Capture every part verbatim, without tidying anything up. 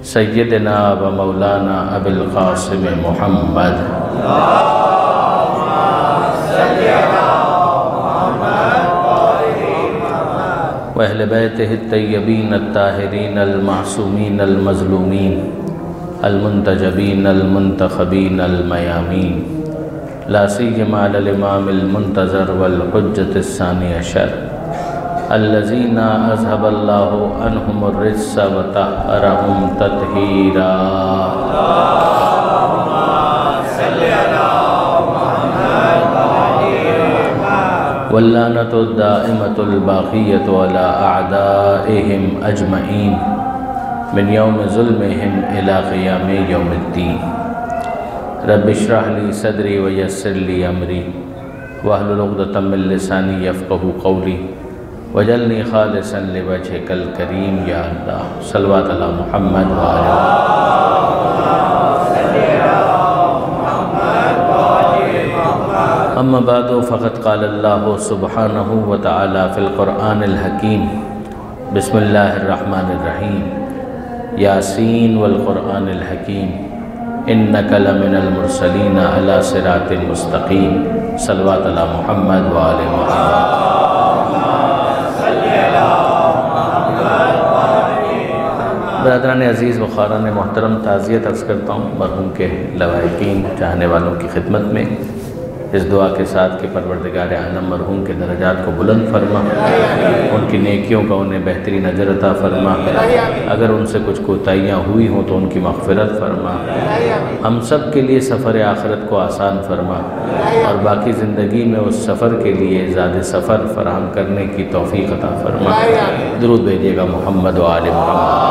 سیدنا و مولانا ابی القاسم محمد و اہل بیتہ الطیبین الطاہرین المعصومین المظلومین المنتجبین المنتخبین المیامین لا سیما علی الامام المنتظر والحجۃ الثانی عشر الذین اذهب اللہ عنہم الرجس وطہرہم تطہیرا واللعنۃ الدائمۃ الباقیۃ علی اعدائہم اجمعین من یوم ظلمہم الی قیام یوم الدین رب اشرح لی صدری ویسر لی امری واحلل عقدۃ من لسانی یفقہوا قولی وجعلنی خالصا لوجہک الکریم یا اللہ صلوات علی محمد وآلہ اما بعد فقد قال اللہ سبحانہ وتعالی فی القرآن الحکیم بسم اللہ الرحمن الرحیم یاسین والقرآن الحکیم انک لمن المرسلین علی صراط مستقیم صلوات علی محمد وآلہ محمد برادران عزیز و خاران محترم، تعزیت عرض کرتا ہوں مرحوم کے لواحقین چاہنے والوں کی خدمت میں، اس دعا کے ساتھ کہ پروردگار عالم مرحوم کے درجات کو بلند فرما، ان کی نیکیوں کا انہیں بہترین اجر عطا فرما، اگر ان سے کچھ کوتاہیاں ہوئی ہوں تو ان کی مغفرت فرما، ہم سب کے لیے سفر آخرت کو آسان فرما، اور باقی زندگی میں اس سفر کے لیے زیادہ سفر فراہم کرنے کی توفیق عطا فرما۔ درود بھیجیے گا محمد و آل محمد۔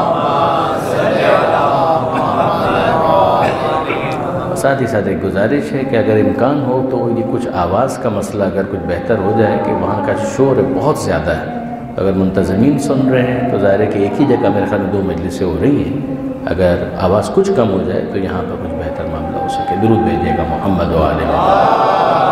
ساتھ ہی ساتھ ایک گزارش ہے کہ اگر امکان ہو تو یہ کچھ آواز کا مسئلہ اگر کچھ بہتر ہو جائے کہ وہاں کا شور بہت زیادہ ہے، اگر منتظمین سن رہے ہیں تو ظاہر ہے کہ ایک ہی جگہ میرے خیال میں دو مجلسیں ہو رہی ہیں، اگر آواز کچھ کم ہو جائے تو یہاں پر کچھ بہتر معاملہ ہو سکے۔ درود بھیجیے گا محمد و آل محمد۔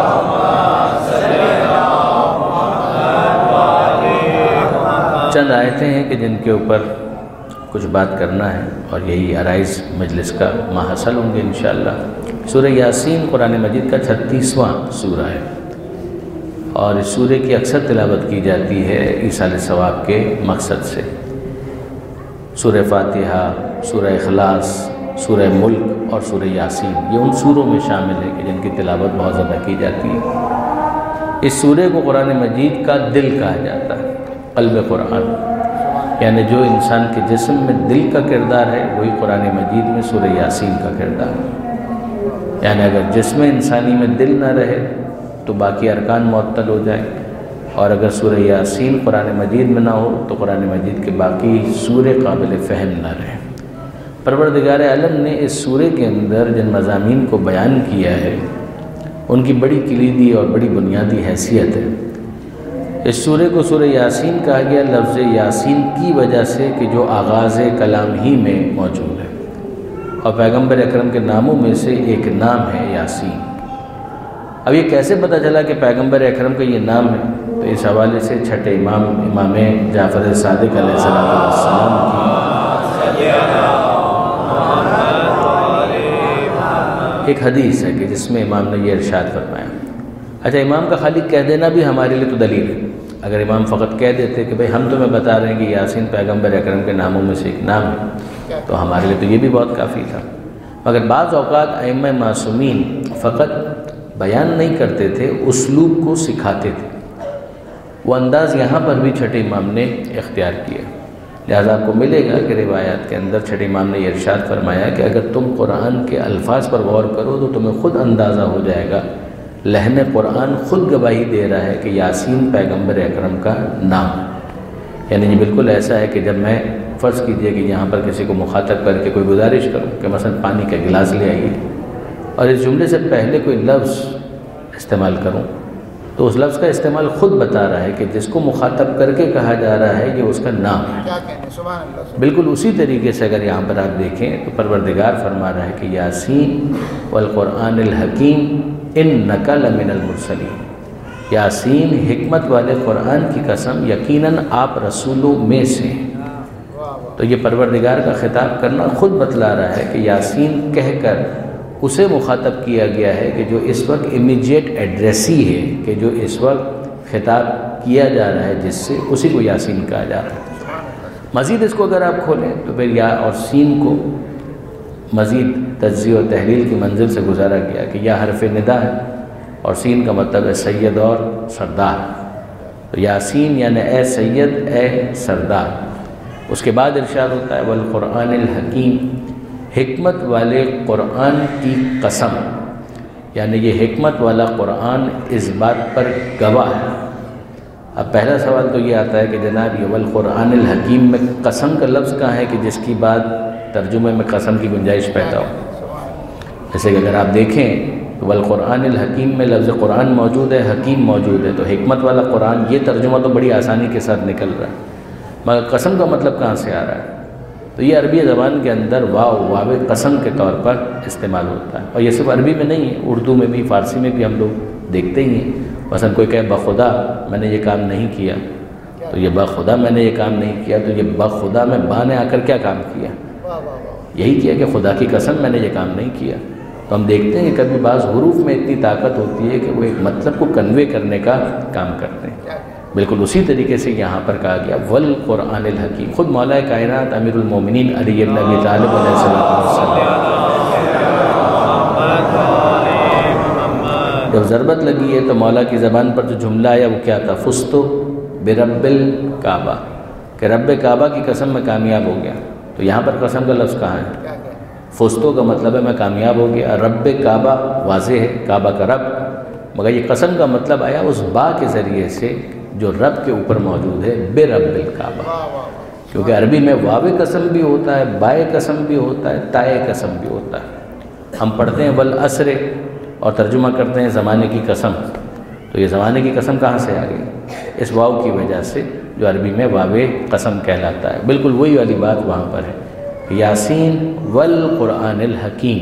چند آیتیں ہیں کہ جن کے اوپر کچھ بات کرنا ہے، اور یہی عرائض مجلس کا ماحصل ہوں گے انشاءاللہ۔ سورہ یاسین قرآن مجید کا چھتیسواں سورہ ہے، اور اس سورہ کی اکثر تلاوت کی جاتی ہے ایصال ثواب کے مقصد سے۔ سورہ فاتحہ، سورہ اخلاص، سورہ ملک اور سورہ یاسین یہ ان سوروں میں شامل ہے کہ جن کی تلاوت بہت زیادہ کی جاتی ہے۔ اس سورہ کو قرآن مجید کا دل کہا جاتا ہے، قلب قرآن، یعنی جو انسان کے جسم میں دل کا کردار ہے وہی قرآن مجید میں سورہ یاسین کا کردار ہے۔ یعنی اگر جسم انسانی میں دل نہ رہے تو باقی ارکان معطل ہو جائیں، اور اگر سورہ یاسین قرآن مجید میں نہ ہو تو قرآن مجید کے باقی سورے قابل فہم نہ رہیں۔ پروردگار عالم نے اس سورے کے اندر جن مضامین کو بیان کیا ہے ان کی بڑی کلیدی اور بڑی بنیادی حیثیت ہے۔ اس سورے کو سورہ یاسین کہا گیا لفظ یاسین کی وجہ سے کہ جو آغاز کلام ہی میں موجود ہے، اور پیغمبر اکرم کے ناموں میں سے ایک نام ہے یاسین۔ اب یہ کیسے پتہ چلا کہ پیغمبر اکرم کا یہ نام ہے؟ تو اس حوالے سے چھٹے امام امام جعفر صادق علیہ السلام کی ایک حدیث ہے کہ جس میں امام نے یہ ارشاد فرمایا۔ اچھا، امام کا خالی کہہ دینا بھی ہمارے لیے تو دلیل ہے۔ اگر امام فقط کہہ دیتے کہ بھئی ہم تمہیں بتا رہے ہیں کہ یاسین پیغمبر اکرم کے ناموں میں سے ایک نام ہے تو ہمارے لیے تو یہ بھی بہت کافی تھا، مگر بعض اوقات ائمہ معصومین فقط بیان نہیں کرتے تھے، اسلوب کو سکھاتے تھے۔ وہ انداز یہاں پر بھی چھٹے امام نے اختیار کیا، لہذا آپ کو ملے گا کہ روایات کے اندر چھٹے امام نے یہ ارشاد فرمایا کہ اگر تم قرآن کے الفاظ پر غور کرو تو تمہیں خود اندازہ ہو جائے گا، لحن قرآن خود گواہی دے رہا ہے کہ یاسین پیغمبر اکرم کا نام ہے۔ یعنی یہ بالکل ایسا ہے کہ جب میں فرض کیجئے کہ یہاں پر کسی کو مخاطب کر کے کوئی گزارش کروں کہ مثلا پانی کا گلاس لے آئیے، اور اس جملے سے پہلے کوئی لفظ استعمال کروں تو اس لفظ کا استعمال خود بتا رہا ہے کہ جس کو مخاطب کر کے کہا جا رہا ہے یہ اس کا نام ہے۔ بالکل اسی طریقے سے اگر یہاں پر آپ دیکھیں تو پروردگار فرما رہا ہے کہ یاسین والقرآن الحکیم انک لمن المرسلین، یاسین حکمت والے قرآن کی قسم، یقیناً آپ رسولوں میں سے ہیں۔ تو یہ پروردگار کا خطاب کرنا خود بتلا رہا ہے کہ یاسین کہہ کر اسے مخاطب کیا گیا ہے کہ جو اس وقت امیجیٹ ایڈریسی ہے، کہ جو اس وقت خطاب کیا جا رہا ہے جس سے، اسی کو یاسین کہا جا رہا ہے۔ مزید اس کو اگر آپ کھولیں تو پھر یا اور سین کو مزید تجزیہ و تحلیل کی منزل سے گزارا گیا کہ یا حرف ندا ہے اور سین کا مطلب ہے سید اور سردار، تو یاسین یعنی اے سید اے سردار۔ اس کے بعد ارشاد ہوتا ہے والقرآن الحکیم، حکمت والے قرآن کی قسم، یعنی یہ حکمت والا قرآن اس بات پر گواہ ہے۔ اب پہلا سوال تو یہ آتا ہے کہ جناب یہ والقرآن الحکیم میں قسم کا لفظ کہاں ہے کہ جس کی بات ترجمے میں قسم کی گنجائش پیدا ہو؟ جیسے کہ اگر آپ دیکھیں تو والقرآن الحکیم میں لفظ قرآن موجود ہے، حکیم موجود ہے، تو حکمت والا قرآن یہ ترجمہ تو بڑی آسانی کے ساتھ نکل رہا ہے، مگر قسم کا مطلب کہاں سے آ رہا ہے؟ تو یہ عربی زبان کے اندر واو واو قسم کے طور پر استعمال ہوتا ہے، اور یہ صرف عربی میں نہیں ہے، اردو میں بھی، فارسی میں بھی ہم لوگ دیکھتے ہی ہیں۔ مثلا کوئی کہے بخدا میں نے یہ کام نہیں کیا، تو یہ بخدا میں نے یہ کام نہیں کیا، تو یہ بخدا میں با نے آ کر کیا کام کیا؟ یہی کیا کہ خدا کی قسم میں نے یہ کام نہیں کیا۔ تو ہم دیکھتے ہیں کہ کبھی بعض حروف میں اتنی طاقت ہوتی ہے کہ وہ ایک مطلب کو کنوے کرنے کا کام کرتے ہیں۔ بالکل اسی طریقے سے یہاں پر کہا گیا والقرآن الحکیم، خود مولا کائنات امیر المومنین علی بن ابی طالب علیہ السلام جب ضربت لگی ہے تو مولا کی زبان پر جو جملہ آیا وہ کیا تھا؟ فزتو برب الکعبہ، کہ رب کعبہ کی قسم میں کامیاب ہو گیا۔ تو یہاں پر قسم کا لفظ کہاں ہے؟ فزتو کا مطلب ہے میں کامیاب ہو گیا، رب کعبہ واضح ہے، کعبہ کا رب، مگر یہ قسم کا مطلب آیا اس با کے ذریعے سے جو رب کے اوپر موجود ہے، بے رب الکعبہ، کیونکہ عربی میں واو قسم بھی ہوتا ہے، بائے قسم بھی ہوتا ہے، تائے قسم بھی ہوتا ہے۔ ہم پڑھتے ہیں والعصر اور ترجمہ کرتے ہیں زمانے کی قسم، تو یہ زمانے کی قسم کہاں سے آ گئی؟ اس واو کی وجہ سے جو عربی میں واو قسم کہلاتا ہے۔ بالکل وہی والی بات وہاں پر ہے، یاسین والقرآن الحکیم،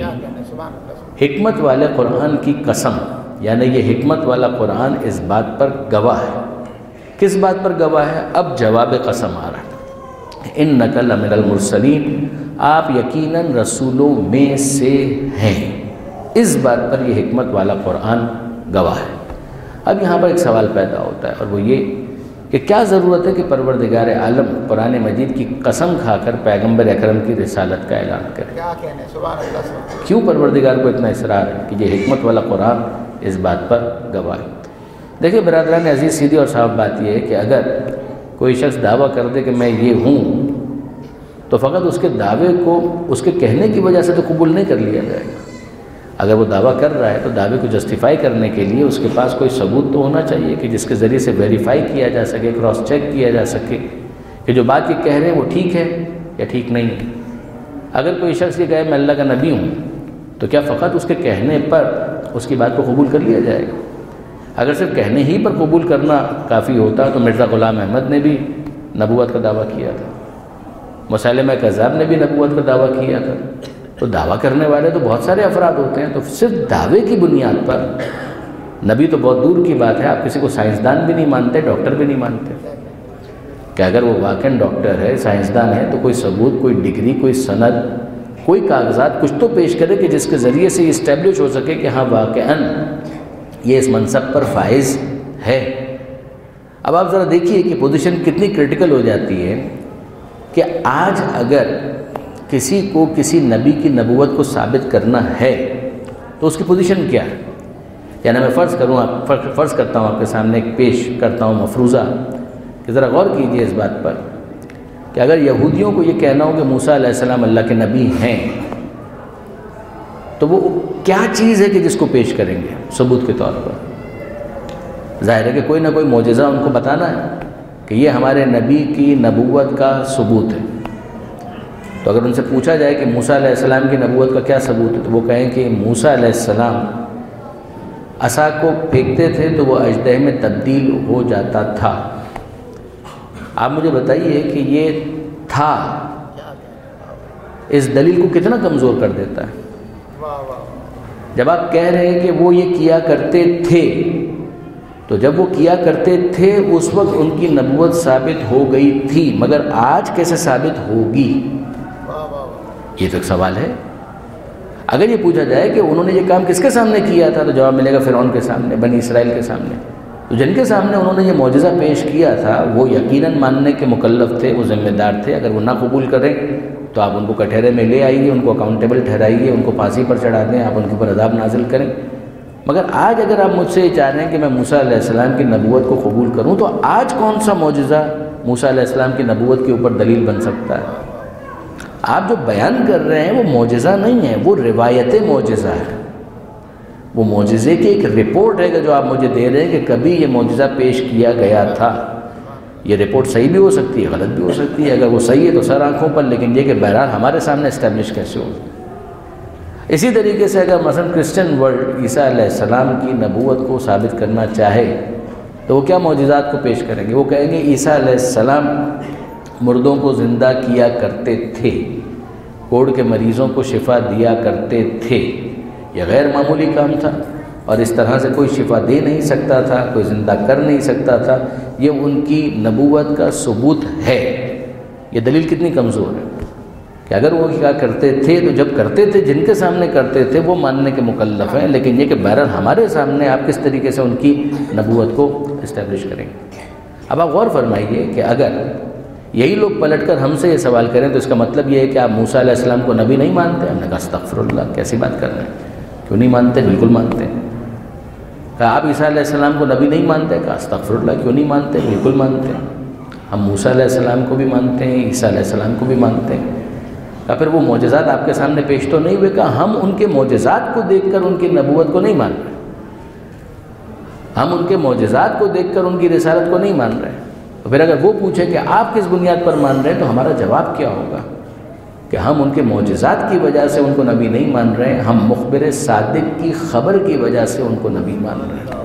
حکمت والے قرآن کی قسم، یعنی یہ حکمت والا قرآن اس بات پر گواہ ہے۔ کس بات پر گواہ ہے؟ اب جواب قسم آ رہا ہے، انک لمن المرسلین، آپ یقیناً رسولوں میں سے ہیں، اس بات پر یہ حکمت والا قرآن گواہ ہے۔ اب یہاں پر ایک سوال پیدا ہوتا ہے، اور وہ یہ کہ کیا ضرورت ہے کہ پروردگار عالم قرآن مجید کی قسم کھا کر پیغمبر اکرم کی رسالت کا اعلان کرے؟ کیا کہنے سبحان اللہ، کیوں پروردگار کو اتنا اصرار ہے کہ یہ حکمت والا قرآن اس بات پر گواہ ہے؟ دیکھیں برادران عزیز، سیدھی اور صاف بات یہ ہے کہ اگر کوئی شخص دعویٰ کر دے کہ میں یہ ہوں، تو فقط اس کے دعوے کو اس کے کہنے کی وجہ سے تو قبول نہیں کر لیا جائے گا۔ اگر وہ دعویٰ کر رہا ہے تو دعوے کو جسٹیفائی کرنے کے لیے اس کے پاس کوئی ثبوت تو ہونا چاہیے کہ جس کے ذریعے سے ویریفائی کیا جا سکے، کراس چیک کیا جا سکے کہ جو بات یہ کہہ رہے ہیں وہ ٹھیک ہے یا ٹھیک نہیں ہے۔ اگر کوئی شخص یہ کہے میں اللہ کا نبی ہوں، تو کیا فقط اس کے کہنے پر اس کی بات کو قبول کر لیا جائے گا؟ اگر صرف کہنے ہی پر قبول کرنا کافی ہوتا تو مرزا غلام احمد نے بھی نبوت کا دعویٰ کیا تھا، مسیلمہ کذاب نے بھی نبوت کا دعویٰ کیا تھا۔ تو دعویٰ کرنے والے تو بہت سارے افراد ہوتے ہیں، تو صرف دعوے کی بنیاد پر نبی تو بہت دور کی بات ہے، آپ کسی کو سائنسدان بھی نہیں مانتے، ڈاکٹر بھی نہیں مانتے، کہ اگر وہ واقعاً ڈاکٹر ہے، سائنسدان ہے، تو کوئی ثبوت، کوئی ڈگری، کوئی سند، کوئی کاغذات کچھ تو پیش کرے کہ جس کے ذریعے سے یہ اسٹیبلش ہو سکے کہ ہاں واقعاً یہ اس منصب پر فائز ہے۔ اب آپ ذرا دیکھیے کہ پوزیشن کتنی کرٹیکل ہو جاتی ہے کہ آج اگر کسی کو کسی نبی کی نبوت کو ثابت کرنا ہے تو اس کی پوزیشن کیا ہے؟ یعنی میں فرض کروں آپ فرض کرتا ہوں آپ کے سامنے ایک پیش کرتا ہوں مفروضہ کہ ذرا غور کیجئے اس بات پر کہ اگر یہودیوں کو یہ کہنا ہو کہ موسیٰ علیہ السلام اللہ کے نبی ہیں، تو وہ کیا چیز ہے کہ جس کو پیش کریں گے ثبوت کے طور پر؟ ظاہر ہے کہ کوئی نہ کوئی معجزہ ان کو بتانا ہے کہ یہ ہمارے نبی کی نبوت کا ثبوت ہے۔ تو اگر ان سے پوچھا جائے کہ موسیٰ علیہ السلام کی نبوت کا کیا ثبوت ہے، تو وہ کہیں کہ موسیٰ علیہ السلام عصا کو پھینکتے تھے تو وہ اژدہے میں تبدیل ہو جاتا تھا۔ آپ مجھے بتائیے کہ یہ تھا اس دلیل کو کتنا کمزور کر دیتا ہے؟ جب آپ کہہ رہے ہیں کہ وہ یہ کیا کرتے تھے، تو جب وہ کیا کرتے تھے اس وقت ان کی نبوت ثابت ہو گئی تھی، مگر آج کیسے ثابت ہوگی؟ یہ تو ایک سوال ہے۔ اگر یہ پوچھا جائے کہ انہوں نے یہ کام کس کے سامنے کیا تھا، تو جواب ملے گا فرعون کے سامنے، بنی اسرائیل کے سامنے۔ تو جن کے سامنے انہوں نے یہ معجزہ پیش کیا تھا وہ یقیناً ماننے کے مکلف تھے، وہ ذمہ دار تھے۔ اگر وہ نہ قبول کریں تو آپ ان کو کٹہرے میں لے آئیے، ان کو اکاؤنٹیبل ٹھہرائیے، ان کو پھانسی پر چڑھا دیں، آپ ان کے اوپر عذاب نازل کریں۔ مگر آج اگر آپ مجھ سے یہ چاہ رہے ہیں کہ میں موسیٰ علیہ السلام کی نبوت کو قبول کروں، تو آج کون سا معجزہ موسیٰ علیہ السلام کی نبوت کے اوپر دلیل بن سکتا ہے؟ آپ جو بیان کر رہے ہیں وہ معجزہ نہیں ہے، وہ روایت معجزہ ہے، وہ معجزے کی ایک رپورٹ ہے کہ جو آپ مجھے دے رہے ہیں کہ کبھی یہ معجزہ پیش کیا گیا تھا۔ یہ رپورٹ صحیح بھی ہو سکتی ہے، غلط بھی ہو سکتی ہے۔ اگر وہ صحیح ہے تو سر آنکھوں پر، لیکن یہ کہ بہرحال ہمارے سامنے اسٹیبلش کیسے ہو۔ اسی طریقے سے اگر مثلا کرسچن ورلڈ عیسیٰ علیہ السلام کی نبوت کو ثابت کرنا چاہے تو وہ کیا معجزات کو پیش کریں گے؟ وہ کہیں گے عیسیٰ علیہ السلام مردوں کو زندہ کیا کرتے تھے، کوڑ کے مریضوں کو شفا دیا کرتے تھے۔ یہ غیر معمولی کام تھا اور اس طرح سے کوئی شفا دے نہیں سکتا تھا، کوئی زندہ کر نہیں سکتا تھا۔ یہ ان کی نبوت کا ثبوت ہے۔ یہ دلیل کتنی کمزور ہے کہ اگر وہ کیا کرتے تھے تو جب کرتے تھے جن کے سامنے کرتے تھے وہ ماننے کے مکلف ہیں، لیکن یہ کہ بہرحال ہمارے سامنے آپ کس طریقے سے ان کی نبوت کو اسٹیبلش کریں گے۔ اب آپ غور فرمائیے کہ اگر یہی لوگ پلٹ کر ہم سے یہ سوال کریں تو اس کا مطلب یہ ہے کہ آپ موسیٰ علیہ السلام کو نبی نہیں مانتے؟ ہم نے کہا استغفر اللہ، کیسی بات کر رہے ہیں، کیوں نہیں مانتے؟ بالکل مانتے ہیں۔ کہا آپ عیسیٰ علیہ السلام کو نبی نہیں مانتے؟ کہا استغفر اللہ، کیوں نہیں مانتے؟ بالکل مانتے ہیں۔ ہم موسیٰ علیہ السلام کو بھی مانتے ہیں، عیسیٰ علیہ السلام کو بھی مانتے ہیں۔ کہا پھر وہ معجزات آپ کے سامنے پیش تو نہیں ہوئے؟ کہا ہم ان کے معجزات کو دیکھ کر ان کی نبوت کو نہیں مان رہے، ہم ان کے معجزات کو دیکھ کر ان کی رسالت کو نہیں مان رہے۔ تو پھر اگر وہ پوچھے کہ آپ کس بنیاد پر مان رہے ہیں تو ہمارا جواب کیا ہوگا کہ ہم ان کے معجزات کی وجہ سے ان کو نبی نہیں مان رہے، ہم مخبر صادق کی خبر کی وجہ سے ان کو نبی مان رہے ہیں۔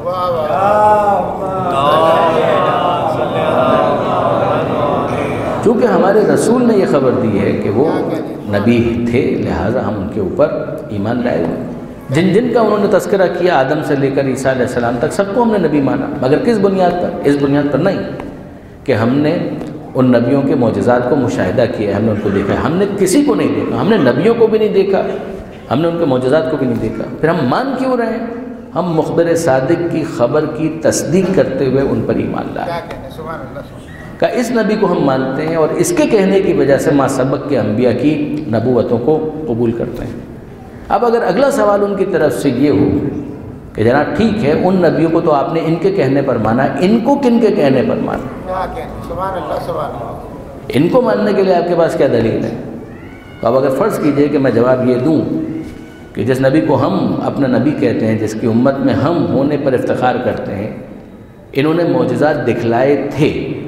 چونکہ ہمارے رسول نے یہ خبر دی ہے کہ وہ نبی تھے، لہٰذا ہم ان کے اوپر ایمان لائے ہوئے۔ جن جن کا انہوں نے تذکرہ کیا آدم سے لے کر عیسیٰ علیہ السلام تک سب کو ہم نے نبی مانا، مگر کس بنیاد پر؟ اس بنیاد پر نہیں کہ ہم نے ان نبیوں کے معجزات کو مشاہدہ کیا، ہم نے ان کو دیکھا، ہم نے کسی کو نہیں دیکھا، ہم نے نبیوں کو بھی نہیں دیکھا، ہم نے ان کے معجزات کو بھی نہیں دیکھا، پھر ہم مان کیوں رہے ہیں؟ ہم مخبر صادق کی خبر کی تصدیق کرتے ہوئے ان پر ایمان لائے کہ اس نبی کو ہم مانتے ہیں اور اس کے کہنے کی وجہ سے ما سبق کے انبیاء کی نبوتوں کو قبول کرتے ہیں۔ اب اگر اگلا سوال ان کی طرف سے یہ ہو کہ جناب ٹھیک ہے ان نبیوں کو تو آپ نے ان کے کہنے پر مانا، ان کو کن کے کہنے پر مانا؟ ان کو ماننے کے لیے آپ کے پاس کیا دلیل ہے؟ تو اب اگر فرض کیجئے کہ میں جواب یہ دوں کہ جس نبی کو ہم اپنا نبی کہتے ہیں، جس کی امت میں ہم ہونے پر افتخار کرتے ہیں، انہوں نے معجزات دکھلائے تھے،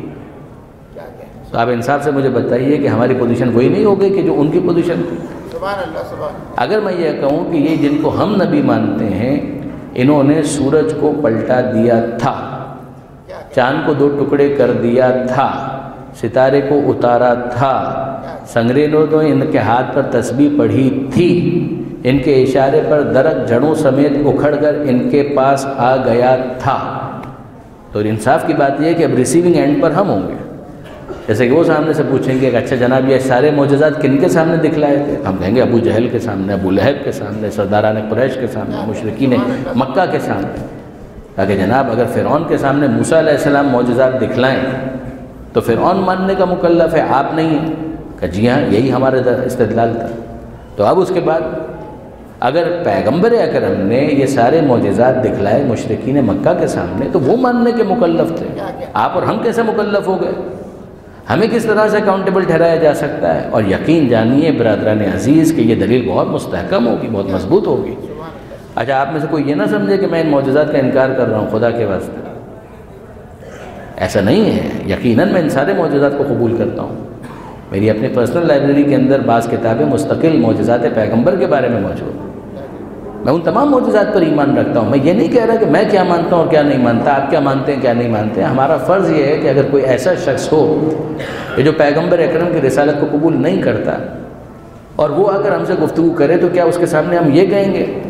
تو آپ انصاف سے مجھے بتائیے کہ ہماری پوزیشن وہی نہیں ہو گئی کہ جو ان کی پوزیشن تھی؟ اگر میں یہ کہوں کہ یہ جن کو ہم نبی مانتے ہیں انہوں نے سورج کو پلٹا دیا تھا، چاند کو دو ٹکڑے کر دیا تھا، ستارے کو اتارا تھا، سنگریزوں نے ان کے ہاتھ پر تسبیح پڑھی تھی، ان کے اشارے پر درخت جڑوں سمیت اکھڑ کر ان کے پاس آ گیا تھا، تو انصاف کی بات یہ ہے کہ اب ریسیونگ اینڈ پر ہم ہوں گے۔ جیسے کہ وہ سامنے سے پوچھیں گے کہ اچھا جناب یہ سارے معجزات کن کے سامنے دکھلائے تھے؟ ہم کہیں گے ابو جہل کے سامنے، ابو لہب کے سامنے، سرداران قریش کے سامنے، مشرکین مکہ کے سامنے۔ کہا کہ جناب اگر فرعون کے سامنے موسیٰ علیہ السلام معجزات دکھلائیں تو فرعون ماننے کا مکلف ہے، آپ نہیں ہیں؟ کہ جی ہاں یہی ہمارا استدلال تھا۔ تو اب اس کے بعد اگر پیغمبر اکرم نے یہ سارے معجزات دکھلائے مشرکین مکہ کے سامنے تو وہ ماننے کے مکلف تھے، آپ اور ہم کیسے مکلف ہو گئے؟ ہمیں کس طرح سے اکاؤنٹیبل ٹھہرایا جا سکتا ہے؟ اور یقین جانیے برادران عزیز کہ یہ دلیل بہت مستحکم ہوگی، بہت مضبوط ہوگی۔ اچھا آپ میں سے کوئی یہ نہ سمجھے کہ میں ان معجزات کا انکار کر رہا ہوں، خدا کے واسطے ایسا نہیں ہے۔ یقیناً میں ان سارے معجزات کو قبول کرتا ہوں، میری اپنی پرسنل لائبریری کے اندر بعض کتابیں مستقل معجزات پیغمبر کے بارے میں موجود ہیں، میں ان تمام معجزات پر ایمان رکھتا ہوں۔ میں یہ نہیں کہہ رہا کہ میں کیا مانتا ہوں اور کیا نہیں مانتا، آپ کیا مانتے ہیں کیا نہیں مانتے ہیں۔ ہمارا فرض یہ ہے کہ اگر کوئی ایسا شخص ہو کہ جو پیغمبر اکرم کی رسالت کو قبول نہیں کرتا اور وہ اگر ہم سے گفتگو کرے تو کیا اس کے سامنے ہم یہ کہیں گے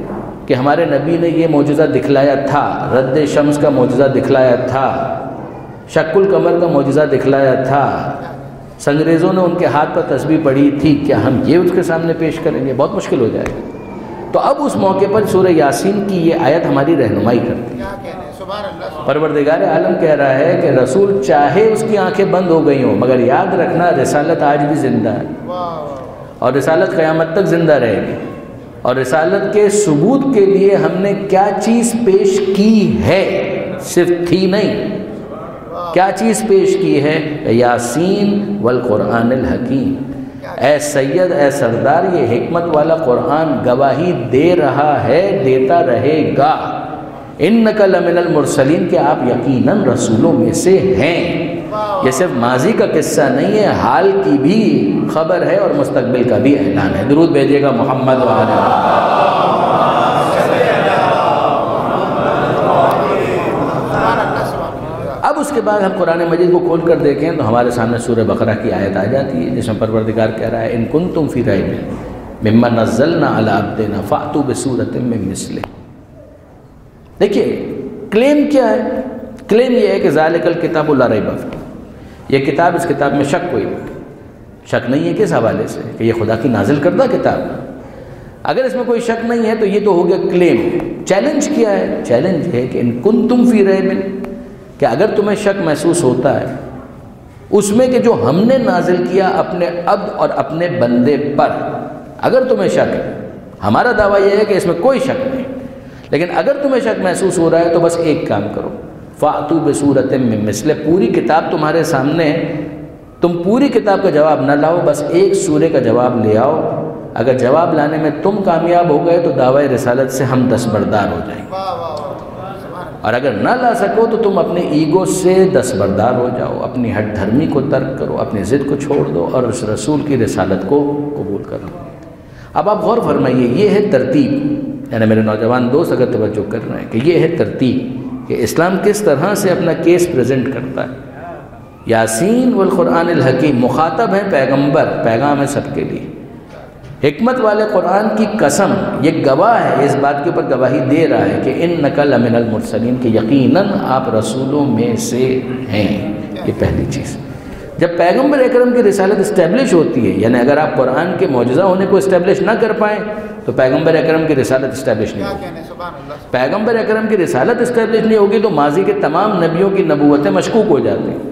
کہ ہمارے نبی نے یہ معجزہ دکھلایا تھا، رد شمس کا معجزہ دکھلایا تھا، شق القمر کا معجزہ دکھلایا تھا، سنگریزوں نے ان کے ہاتھ پر تسبیح پڑھی تھی، کیا ہم یہ اس کے سامنے پیش کریں گے؟ بہت مشکل ہو جائے گا۔ تو اب اس موقع پر سورہ یاسین کی یہ آیت ہماری رہنمائی کرتی ہے۔ پروردگار عالم کہہ رہا ہے کہ رسول چاہے اس کی آنکھیں بند ہو گئی ہوں، مگر یاد رکھنا رسالت آج بھی زندہ ہے، اور رسالت قیامت تک زندہ رہے گی۔ اور رسالت کے ثبوت کے لیے ہم نے کیا چیز پیش کی ہے، صرف تھی نہیں، کیا چیز پیش کی ہے؟ یاسین والقرآن الحکیم، اے سید، اے سردار، یہ حکمت والا قرآن گواہی دے رہا ہے، دیتا رہے گا، انک لمن المرسلین، کہ آپ یقیناً رسولوں میں سے ہیں۔ یہ صرف ماضی کا قصہ نہیں ہے، حال کی بھی خبر ہے اور مستقبل کا بھی اعلان ہے۔ درود بھیجیے گا محمد وعلی اب اس کے بعد ہم قرآن مجید کو کھول کر دیکھیں تو ہمارے سامنے سورہ بقرہ کی آیت آ جاتی ہے، جس میں پروردگار کہہ رہا ہے ان کنتم فی ریب مما نزلنا علی عبدنا فأتوا بسورۃ من مثلہ۔ دیکھیے کلیم کیا ہے؟ کلیم یہ ہے کہ ذالک الکتاب لا ریب فیہ، یہ کتاب، اس کتاب میں شک کوئی نہیں، شک نہیں ہے کس حوالے سے کہ یہ خدا کی نازل کردہ کتاب ہے۔ اگر اس میں کوئی شک نہیں ہے تو یہ تو ہو گیا کلیم۔ چیلنج کیا ہے؟ چیلنج ہے کہ ان کنتم فی ریب، کہ اگر تمہیں شک محسوس ہوتا ہے اس میں کہ جو ہم نے نازل کیا اپنے عبد اور اپنے بندے پر، اگر تمہیں شک ہے، ہمارا دعویٰ یہ ہے کہ اس میں کوئی شک نہیں، لیکن اگر تمہیں شک محسوس ہو رہا ہے تو بس ایک کام کرو، فَأْتُوا بِسُورَةٍ مِّن مِّثْلِهِ، پوری کتاب تمہارے سامنے ہے، تم پوری کتاب کا جواب نہ لاؤ، بس ایک سورے کا جواب لے آؤ۔ اگر جواب لانے میں تم کامیاب ہو گئے تو دعوی رسالت سے ہم دستبردار ہو جائیں گے، اور اگر نہ لا سکو تو تم اپنے ایگو سے دستبردار ہو جاؤ، اپنی ہٹ دھرمی کو ترک کرو، اپنی ضد کو چھوڑ دو اور اس رسول کی رسالت کو قبول کرو۔ اب آپ غور فرمائیے، یہ ہے ترتیب، یعنی میرے نوجوان دوست اگر توجہ کر رہے ہیں کہ یہ ہے ترتیب کہ اسلام کس طرح سے اپنا کیس پریزنٹ کرتا ہے۔ یاسین والقرآن الحکیم، مخاطب ہے پیغمبر، پیغام ہے سب کے لیے۔ حکمت والے قرآن کی قسم، یہ گواہ ہے، اس بات کے اوپر گواہی دے رہا ہے کہ انک لمن المرسلین، کہ یقیناً آپ رسولوں میں سے ہیں۔ یہ پہلی چیز۔ جب پیغمبر اکرم کی رسالت اسٹیبلش ہوتی ہے، یعنی اگر آپ قرآن کے معجزہ ہونے کو اسٹیبلش نہ کر پائیں تو پیغمبر اکرم کی رسالت اسٹیبلش نہیں ہوگی۔ پیغمبر اکرم کی رسالت اسٹیبلش نہیں ہوگی تو ماضی کے تمام نبیوں کی نبوتیں مشکوک ہو جاتی ہیں۔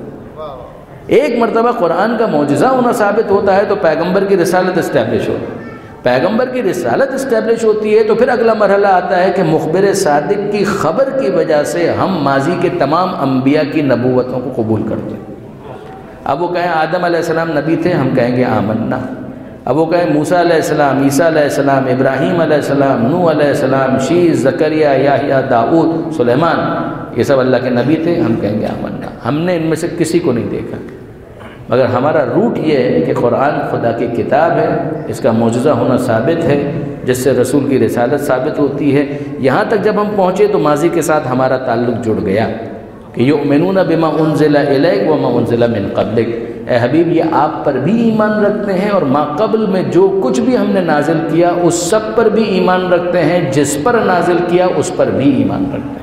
ایک مرتبہ قرآن کا معجزہ ہونا ثابت ہوتا ہے تو پیغمبر کی رسالت اسٹیبلش ہوتی ہے۔ پیغمبر کی رسالت اسٹیبلش ہوتی ہے تو پھر اگلا مرحلہ آتا ہے کہ مخبر صادق کی خبر کی وجہ سے ہم ماضی کے تمام انبیاء کی نبوتوں کو قبول کرتے ہیں۔ اب وہ کہیں آدم علیہ السلام نبی تھے، ہم کہیں گے آمنا۔ اب وہ کہیں موسیٰ علیہ السلام، عیسیٰ علیہ السلام، ابراہیم علیہ السلام، نوح علیہ السلام، شیش، زکریا، یحییٰ، داؤد، سلیمان، یہ سب اللہ کے نبی تھے، ہم کہیں گے آمنا۔ ہم نے ان میں سے کسی کو نہیں دیکھا، مگر ہمارا روٹ یہ ہے کہ قرآن خدا کی کتاب ہے، اس کا معجزہ ہونا ثابت ہے، جس سے رسول کی رسالت ثابت ہوتی ہے۔ یہاں تک جب ہم پہنچے تو ماضی کے ساتھ ہمارا تعلق جڑ گیا کہ یؤمنون بما انزل الیک وما انزل من قبلک، اے حبیب یہ آپ پر بھی ایمان رکھتے ہیں اور ما قبل میں جو کچھ بھی ہم نے نازل کیا اس سب پر بھی ایمان رکھتے ہیں، جس پر نازل کیا اس پر بھی ایمان رکھتے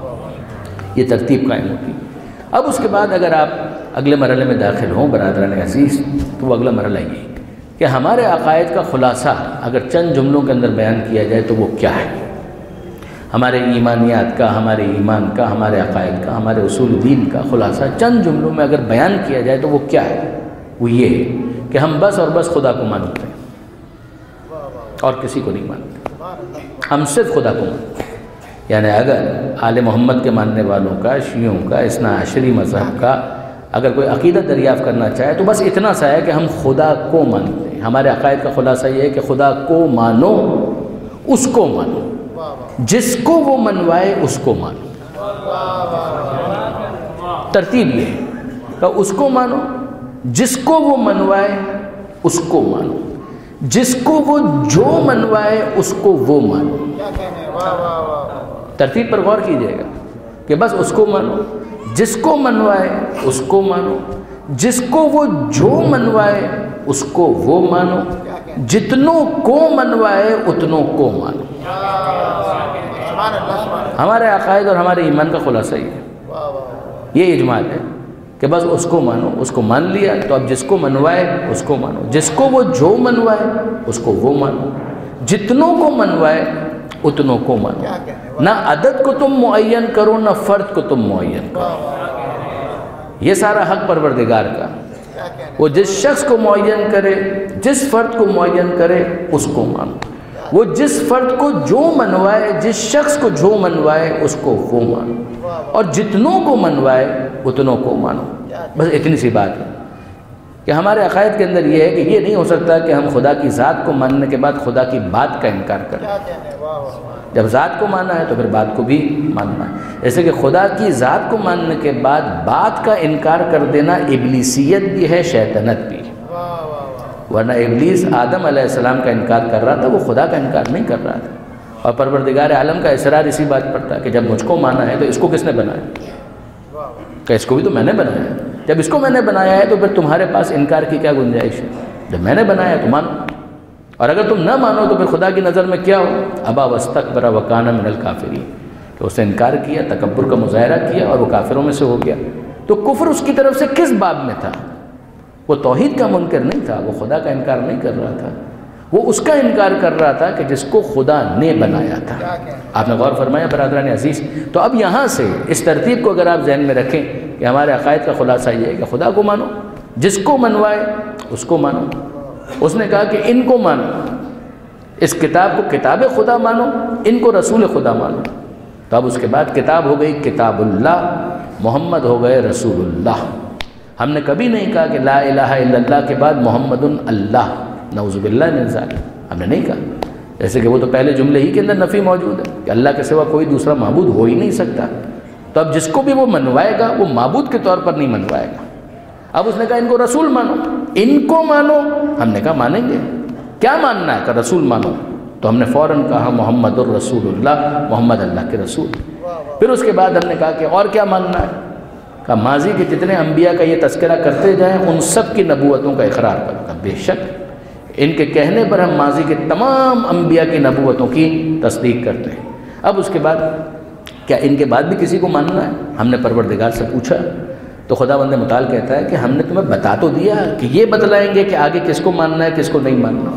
ہیں۔ یہ ترتیب قائم ہوتی ہے۔ اب اس کے بعد اگر آپ اگلے مرحلے میں داخل ہوں برادران عزیز، تو وہ اگلا مرحلہ یہ کہ ہمارے عقائد کا خلاصہ اگر چند جملوں کے اندر بیان کیا جائے تو وہ کیا ہے؟ ہمارے ایمانیات کا، ہمارے ایمان کا، ہمارے عقائد کا، ہمارے اصول دین کا خلاصہ چند جملوں میں اگر بیان کیا جائے تو وہ کیا ہے؟ وہ یہ ہے کہ ہم بس اور بس خدا کو مانتے ہیں اور کسی کو نہیں مانتے، ہم صرف خدا کو مانتے ہیں۔ یعنی اگر آل محمد کے ماننے والوں کا، شیعوں کا، اثنا عشری مذہب کا اگر کوئی عقیدہ دریافت کرنا چاہے تو بس اتنا سا ہے کہ ہم خدا کو مانتے ہیں۔ ہمارے عقائد کا خلاصہ یہ ہے کہ خدا کو مانو، اس کو مانو، جس کو وہ منوائے اس کو مانو۔ ترتیب یہ ہے کہ اس کو مانو، جس کو وہ منوائے اس کو مانو، جس کو وہ جو منوائے اس کو وہ مانو۔ ترتیب پر غور کیجئے گا کہ بس اس کو مانو، جس کو منوائے اس کو مانو، جس کو وہ جو منوائے اس کو وہ مانو، جتنوں کو منوائے اتنوں کو مانو۔ سبحان اللہ سبحان اللہ ہمارے عقائد اور ہمارے ایمان کا خلاصہ یہ ہے، واہ واہ یہ اجمال ہے کہ بس اس کو مانو، اس کو مان لیا تو اب جس کو منوائے اس کو مانو، جس کو وہ جو منوائے اس کو وہ مانو، جتنوں کو منوائے اتنوں کو مانو، کیا کہنے نہ عدد کو تم معین کرو نہ فرد کو تم معین کرو، واہ واہ یہ سارا حق پروردگار کا۔ کیا کہنے وہ جس شخص کو معین کرے، جس فرد کو معین کرے اس کو مانو، وہ جس فرد کو جو منوائے، جس شخص کو جو منوائے اس کو وہ مانو، اور جتنوں کو منوائے اتنوں کو مانو۔ بس اتنی سی بات ہے کہ ہمارے عقائد کے اندر یہ ہے کہ یہ نہیں ہو سکتا کہ ہم خدا کی ذات کو ماننے کے بعد خدا کی بات کا انکار کریں۔ کیا کہنے واہ واہ جب ذات کو ماننا ہے تو پھر بات کو بھی ماننا ہے، جیسے کہ خدا کی ذات کو ماننے کے بعد بات کا انکار کر دینا ابلیسیت بھی ہے، شیطنت بھی ہے، واہ واہ واہ ورنہ ابلیس آدم علیہ السلام کا انکار کر رہا تھا، وہ خدا کا انکار نہیں کر رہا تھا، اور پروردگار عالم کا اصرار اسی بات پر تھا کہ جب مجھ کو مانا ہے تو اس کو کس نے بنایا؟ واہ واہ کہ اس کو بھی تو میں نے بنایا ہے، جب اس کو میں نے بنایا ہے تو پھر تمہارے پاس انکار کی کیا گنجائش ہے؟ جب میں نے بنایا ہے تو مانو، اور اگر تم نہ مانو تو پھر خدا کی نظر میں کیا ہو؟ ابا واستکبر وکان من الکافرین، کہ اس نے انکار کیا، تکبر کا مظاہرہ کیا اور وہ کافروں میں سے ہو گیا۔ تو کفر اس کی طرف سے کس باب میں تھا؟ وہ توحید کا منکر نہیں تھا، وہ خدا کا انکار نہیں کر رہا تھا، وہ اس کا انکار کر رہا تھا کہ جس کو خدا نے بنایا تھا۔ کیا کہنے آپ نے غور فرمایا برادران عزیز؟ تو اب یہاں سے اس ترتیب کو اگر آپ ذہن میں رکھیں کہ ہمارے عقائد کا خلاصہ یہ ہے کہ خدا کو مانو، جس کو منوائے اس کو مانو۔ اس نے کہا کہ ان کو مانو، اس کتاب کو کتاب خدا مانو، ان کو رسول خدا مانو۔ تو اب اس کے بعد کتاب ہو گئی کتاب اللہ، محمد ہو گئے رسول اللہ۔ ہم نے کبھی نہیں کہا کہ لا الہ الا اللہ کے بعد محمد اللہ، نعوذ باللہ من ذالک، ہم نے نہیں کہا، جیسے کہ وہ تو پہلے جملے ہی کے اندر نفی موجود ہے کہ اللہ کے سوا کوئی دوسرا معبود ہو ہی نہیں سکتا۔ تو اب جس کو بھی وہ منوائے گا وہ معبود کے طور پر نہیں منوائے گا۔ اب اس نے کہا ان کو رسول مانو، ان کو مانو، ہم نے کہا مانیں گے، کیا ماننا ہے؟ کہ رسول مانو، تو ہم نے فوراً کہا محمد الرسول اللہ، محمد اللہ کے رسول۔ پھر اس کے بعد ہم نے کہا کہ اور کیا ماننا ہے؟ کہ ماضی کے جتنے انبیاء کا یہ تذکرہ کرتے جائیں ان سب کی نبوتوں کا اقرار کرو۔ کہ بے شک ان کے کہنے پر ہم ماضی کے تمام انبیاء کی نبوتوں کی تصدیق کرتے ہیں۔ اب اس کے بعد کیا ان کے بعد بھی کسی کو ماننا ہے؟ ہم نے پروردگار سے پوچھا تو خدا بند متعال کہتا ہے کہ ہم نے تمہیں بتا تو دیا کہ یہ بتلائیں گے کہ آگے کس کو ماننا ہے کس کو نہیں ماننا۔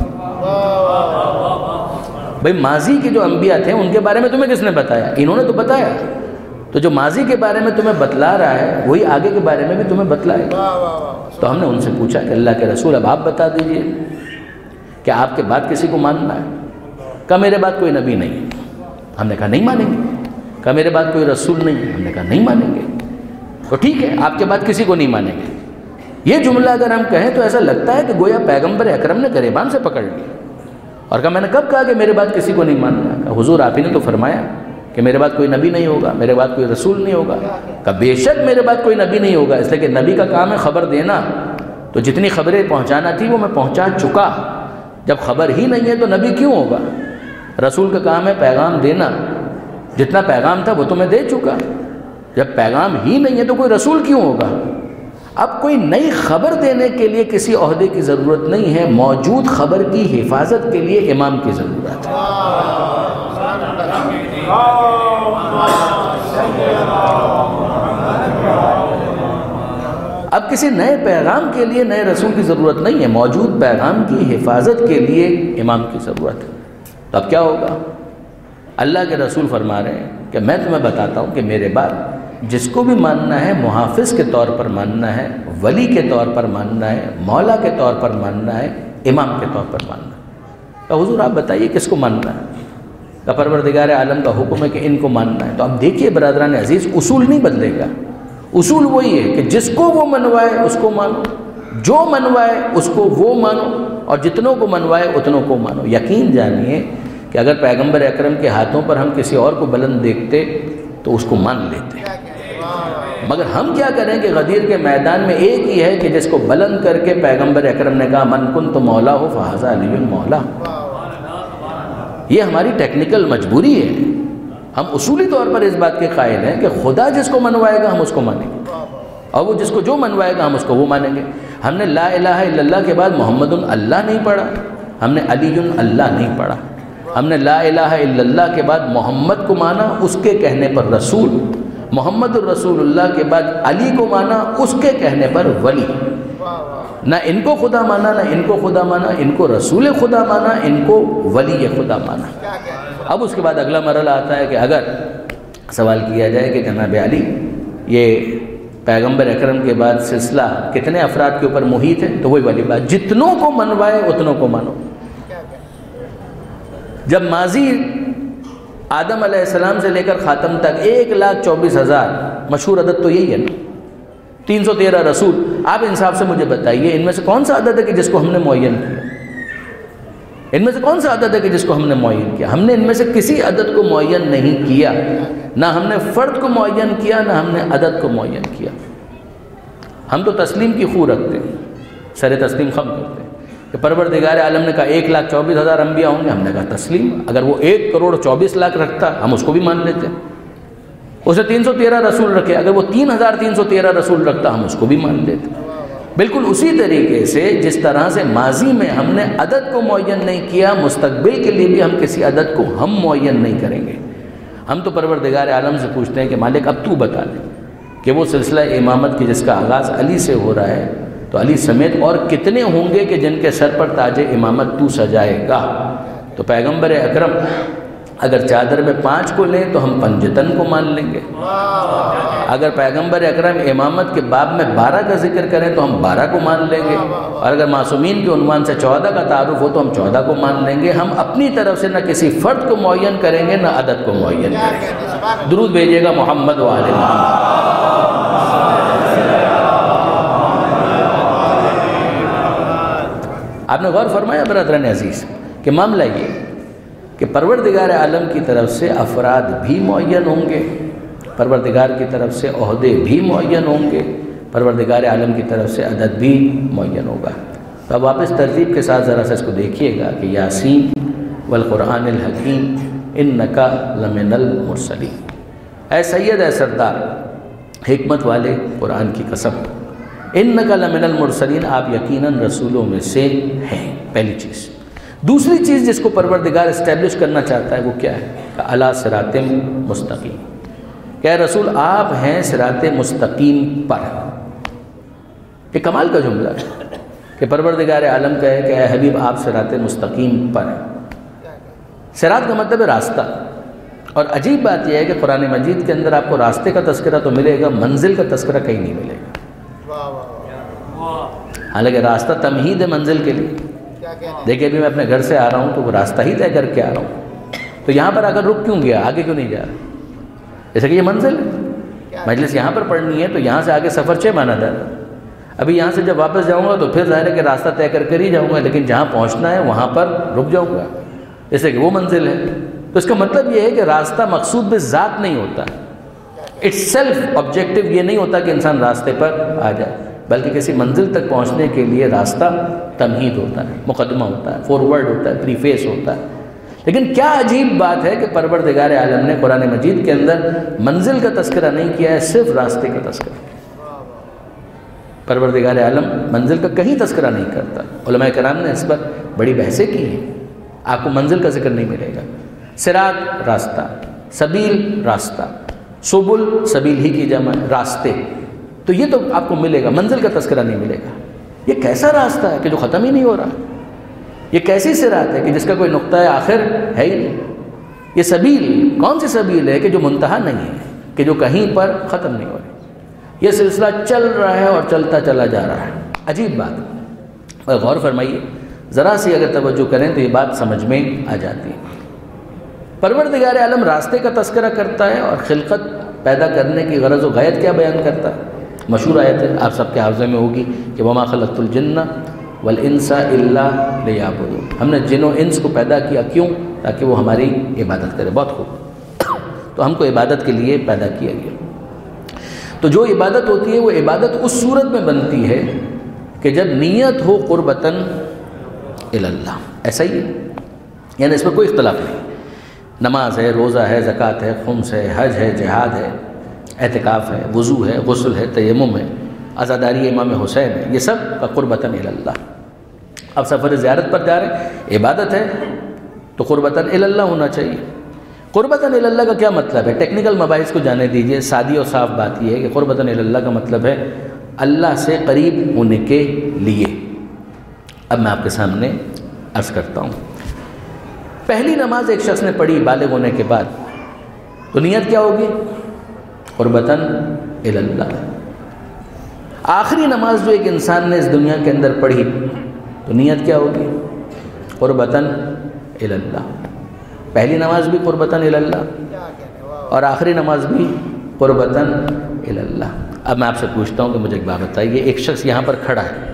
بھئی ماضی کے جو انبیاء تھے ان کے بارے میں تمہیں کس نے بتایا؟ انہوں نے تو بتایا، تو جو ماضی کے بارے میں تمہیں بتلا رہا ہے وہی آگے کے بارے میں بھی تمہیں بتلائے گا۔ تو ہم نے ان سے پوچھا کہ اللہ کے رسول اب آپ بتا دیجئے کہ آپ کے بعد کسی کو ماننا ہے؟ کہا میرے بعد کوئی نبی نہیں ہے۔ ہم نے کہا نہیں مانیں گے۔ کہا میرے بعد کوئی رسول نہیں ہے۔ ہم نے کہا نہیں مانیں گے۔ تو ٹھیک ہے، آپ کے بعد کسی کو نہیں مانیں گے۔ یہ جملہ اگر ہم کہیں تو ایسا لگتا ہے کہ گویا پیغمبر اکرم نے گریبان سے پکڑ لیا اور کہا میں نے کب کہا کہ میرے بعد کسی کو نہیں ماننا؟ کہا حضور آپ ہی نے تو فرمایا کہ میرے بعد کوئی نبی نہیں ہوگا، میرے بعد کوئی رسول نہیں ہوگا۔ کہا بے شک میرے بعد کوئی نبی نہیں ہوگا، اس لیے کہ نبی کا کام ہے خبر دینا، تو جتنی خبریں پہنچانا تھی وہ میں پہنچا چکا۔ جب خبر ہی نہیں ہے تو نبی کیوں ہوگا؟ رسول کا کام ہے پیغام دینا، جتنا پیغام تھا وہ تو میں دے چکا۔ جب پیغام ہی نہیں ہے تو کوئی رسول کیوں ہوگا؟ اب کوئی نئی خبر دینے کے لیے کسی عہدے کی ضرورت نہیں ہے، موجود خبر کی حفاظت کے لیے امام کی ضرورت ہے۔ اب کسی نئے پیغام کے لیے نئے رسول کی ضرورت نہیں ہے، موجود پیغام کی حفاظت کے لیے امام کی ضرورت ہے۔ تو اب کیا ہوگا؟ اللہ کے رسول فرما رہے ہیں کہ میں تمہیں بتاتا ہوں کہ میرے بعد جس کو بھی ماننا ہے محافظ کے طور پر ماننا ہے، ولی کے طور پر ماننا ہے، مولا کے طور پر ماننا ہے، امام کے طور پر ماننا ہے۔ کہ حضور آپ بتائیے کس کو ماننا ہے؟ کہ پروردگار عالم کا حکم ہے کہ ان کو ماننا ہے۔ تو اب دیکھیے برادران عزیز، اصول نہیں بدلے گا، اصول وہی ہے کہ جس کو وہ منوائے اس کو مانو، جو منوائے اس کو وہ مانو، اور جتنوں کو منوائے اتنوں کو مانو۔ یقین جانیے کہ اگر پیغمبر اکرم کے ہاتھوں پر ہم کسی اور کو بلند دیکھتے تو اس کو مان لیتے، مگر ہم کیا کریں کہ غدیر کے میدان میں ایک ہی ہے کہ جس کو بلند کر کے پیغمبر اکرم نے کہا من کنت مولا ہو فہذا علی المولا۔ یہ ہماری ٹیکنیکل مجبوری ہے، ہم اصولی طور پر اس بات کے قائل ہیں کہ خدا جس کو منوائے گا ہم اس کو مانیں گے، اور وہ جس کو جو منوائے گا ہم اس کو وہ مانیں گے۔ ہم نے لا الہ الا اللہ کے بعد محمد اللہ نہیں پڑھا، ہم نے علی اللہ نہیں پڑھا۔ ہم نے لا الہ الا اللہ کے بعد محمد کو مانا، اس کے کہنے پر رسول، محمد الرسول اللہ کے بعد علی کو مانا، اس کے کہنے پر ولی۔ نہ ان کو خدا مانا، نہ ان کو خدا مانا، ان کو رسول خدا مانا، ان کو ولی خدا مانا۔ اب اس کے بعد اگلا مرحلہ آتا ہے کہ اگر سوال کیا جائے کہ جناب علی یہ پیغمبر اکرم کے بعد سلسلہ کتنے افراد کے اوپر محیط ہے، تو وہی والی بات، جتنوں کو منوائے اتنوں کو مانو۔ جب ماضی آدم علیہ السلام سے لے کر خاتم تک ایک لاکھ چوبیس ہزار، مشہور عدد تو یہی ہے نا، تین سو تیرہ رسول، آپ انصاف سے مجھے بتائیے ان میں سے کون سا عدد ہے کہ جس کو ہم نے معین کیا؟ ان میں سے کون سا عدد ہے کہ جس کو ہم نے معین کیا؟ ہم نے ان میں سے کسی عدد کو معین نہیں کیا، نہ ہم نے فرد کو معین کیا، نہ ہم نے عدد کو معین کیا۔ ہم تو تسلیم کی خو رکھتے ہیں، سر تسلیم خم کرتے ہیں کہ پروردگار عالم نے کہا ایک لاکھ چوبیس ہزار انبیاء ہوں گے، ہم نے کہا تسلیم۔ اگر وہ ایک کروڑ چوبیس لاکھ رکھتا ہم اس کو بھی مان لیتے، اسے تین سو تیرہ رسول رکھے، اگر وہ تین ہزار تین سو تیرہ رسول رکھتا ہم اس کو بھی مان لیتے۔ بالکل اسی طریقے سے جس طرح سے ماضی میں ہم نے عدد کو معین نہیں کیا، مستقبل کے لیے بھی ہم کسی عدد کو ہم معین نہیں کریں گے۔ ہم تو پروردگار عالم سے پوچھتے ہیں کہ مالک اب تو بتا دے کہ وہ سلسلہ امامت کی جس کا آغاز علی سے ہو رہا ہے، تو علی سمیت اور کتنے ہوں گے کہ جن کے سر پر تاج امامت تو سجائے گا؟ تو پیغمبر اکرم اگر چادر میں پانچ کو لیں تو ہم پنجتن کو مان لیں گے، اگر پیغمبر اکرم امامت کے باب میں بارہ کا ذکر کریں تو ہم بارہ کو مان لیں گے، اور اگر معصومین کے عنوان سے چودہ کا تعارف ہو تو ہم چودہ کو مان لیں گے۔ ہم اپنی طرف سے نہ کسی فرد کو معین کریں گے، نہ عدد کو معین کریں گے۔ درود بھیجیے گا محمد و آل محمد۔ آپ نے غور فرمایا برادران عزیز کہ معاملہ یہ کہ پروردگار عالم کی طرف سے افراد بھی معین ہوں گے، پروردگار کی طرف سے عہدے بھی معین ہوں گے، پروردگار عالم کی طرف سے عدد بھی معین ہوگا۔ تو اب واپس ترتیب کے ساتھ ذرا سا اس کو دیکھیے گا کہ یاسین والقرآن الحکیم انکا لمن المرسلین، اے سید، اے سردار، حکمت والے، قرآن کی قسم، انکا لمن المرسلین، آپ یقیناً رسولوں میں سے ہیں، پہلی چیز۔ دوسری چیز جس کو پروردگار اسٹیبلش کرنا چاہتا ہے وہ کیا ہے؟ کہ علی صراط مستقیم، کہ اے رسول آپ ہیں صراط مستقیم پر۔ یہ کمال کا جملہ ہے کہ پروردگار عالم کہے کہ اے حبیب آپ صراط مستقیم پر ہیں۔ صراط کا مطلب ہے راستہ، اور عجیب بات یہ ہے کہ قرآن مجید کے اندر آپ کو راستے کا تذکرہ تو ملے گا، منزل کا تذکرہ کہیں نہیں ملے گا، حالانکہ راستہ تمہید ہے منزل کے لیے۔ دیکھیں ابھی میں اپنے گھر سے آ رہا ہوں تو وہ راستہ ہی طے کر کے آ رہا ہوں، تو یہاں پر اگر رک کیوں گیا، آگے کیوں نہیں جا رہا؟ جیسے کہ یہ منزل ہے، مجلس یہاں پر پڑھنی ہے تو یہاں سے آگے سفر چھ مانا جاتا ہے۔ ابھی یہاں سے جب واپس جاؤں گا تو پھر ظاہر ہے کہ راستہ طے کر کر ہی جاؤں گا، لیکن جہاں پہنچنا ہے وہاں پر رک جاؤں گا، جیسے کہ وہ منزل ہے۔ تو اس کا مطلب یہ ہے کہ راستہ مقصود بذات نہیں ہوتا، اٹس سیلف آبجیکٹو یہ نہیں ہوتا کہ انسان راستے پر آ جائے، بلکہ کسی منزل تک پہنچنے کے لیے راستہ تمہید ہوتا ہے، مقدمہ ہوتا ہے، فارورڈ ہوتا ہے، پری فیس ہوتا ہے۔ لیکن کیا عجیب بات ہے کہ پروردگار عالم نے قرآن مجید کے اندر منزل کا تذکرہ نہیں کیا ہے، صرف راستے کا تذکرہ۔ پروردگار عالم منزل کا کہیں تذکرہ نہیں کرتا۔ علماء کرام نے اس پر بڑی بحثیں کی ہیں، آپ کو منزل کا ذکر نہیں ملے گا۔ صراط راستہ، سبیل راستہ، سبل سبیل ہی کی جمع ہے، راستے، تو یہ تو آپ کو ملے گا، منزل کا تذکرہ نہیں ملے گا۔ یہ کیسا راستہ ہے کہ جو ختم ہی نہیں ہو رہا؟ یہ کیسی صراط ہے کہ جس کا کوئی نقطہ آخر ہے ہی نہیں؟ یہ سبیل کون سی سبیل ہے کہ جو منتہا نہیں ہے، کہ جو کہیں پر ختم نہیں ہو رہی؟ یہ سلسلہ چل رہا ہے اور چلتا چلا جا رہا ہے۔ عجیب بات، اور غور فرمائیے ذرا سی اگر توجہ کریں تو یہ بات سمجھ میں آ جاتی ہے۔ پروردگار عالم راستے کا تذکرہ کرتا ہے اور خلقت پیدا کرنے کی غرض و غایت کیا بیان کرتا ہے؟ مشہور آیت ہے، آپ سب کے حافظے میں ہوگی کہ وما خلقت الجن والانس الا لیعبدون، ہم نے جن و انس کو پیدا کیا کیوں؟ تاکہ وہ ہماری عبادت کرے۔ بہت خوب، تو ہم کو عبادت کے لیے پیدا کیا گیا۔ تو جو عبادت ہوتی ہے وہ عبادت اس صورت میں بنتی ہے کہ جب نیت ہو قربتاً الی اللہ، ایسا ہی ہے، یعنی اس پر کوئی اختلاف نہیں۔ نماز ہے، روزہ ہے، زکوٰۃ ہے، خمس ہے، حج ہے، جہاد ہے، اعتکاف ہے، وضو ہے، غسل ہے، تیمم ہے، عزاداری امام حسین ہے، یہ سب کا قربتاً الی اللہ۔ اب سفر زیارت پر جا رہے ہیں، عبادت ہے، تو قربتاً الی اللہ ہونا چاہیے۔ قربتاً الی اللہ کا کیا مطلب ہے؟ ٹیکنیکل مباحث کو جانے دیجئے، سادی اور صاف بات یہ ہے کہ قربتاً الی اللہ کا مطلب ہے اللہ سے قریب ہونے کے لیے۔ اب میں آپ کے سامنے عرض کرتا ہوں، پہلی نماز ایک شخص نے پڑھی بالغ ہونے کے بعد تو نیت کیا ہوگی؟ قربتاً الی اللہ۔ آخری نماز جو ایک انسان نے اس دنیا کے اندر پڑھی تو نیت کیا ہوگی؟ قربتاً الی اللہ۔ پہلی نماز بھی قربتاً الی اللہ اور آخری نماز بھی قربتاً الی اللہ۔ اب میں آپ سے پوچھتا ہوں کہ مجھے ایک بات بتائیے، ایک شخص یہاں پر کھڑا ہے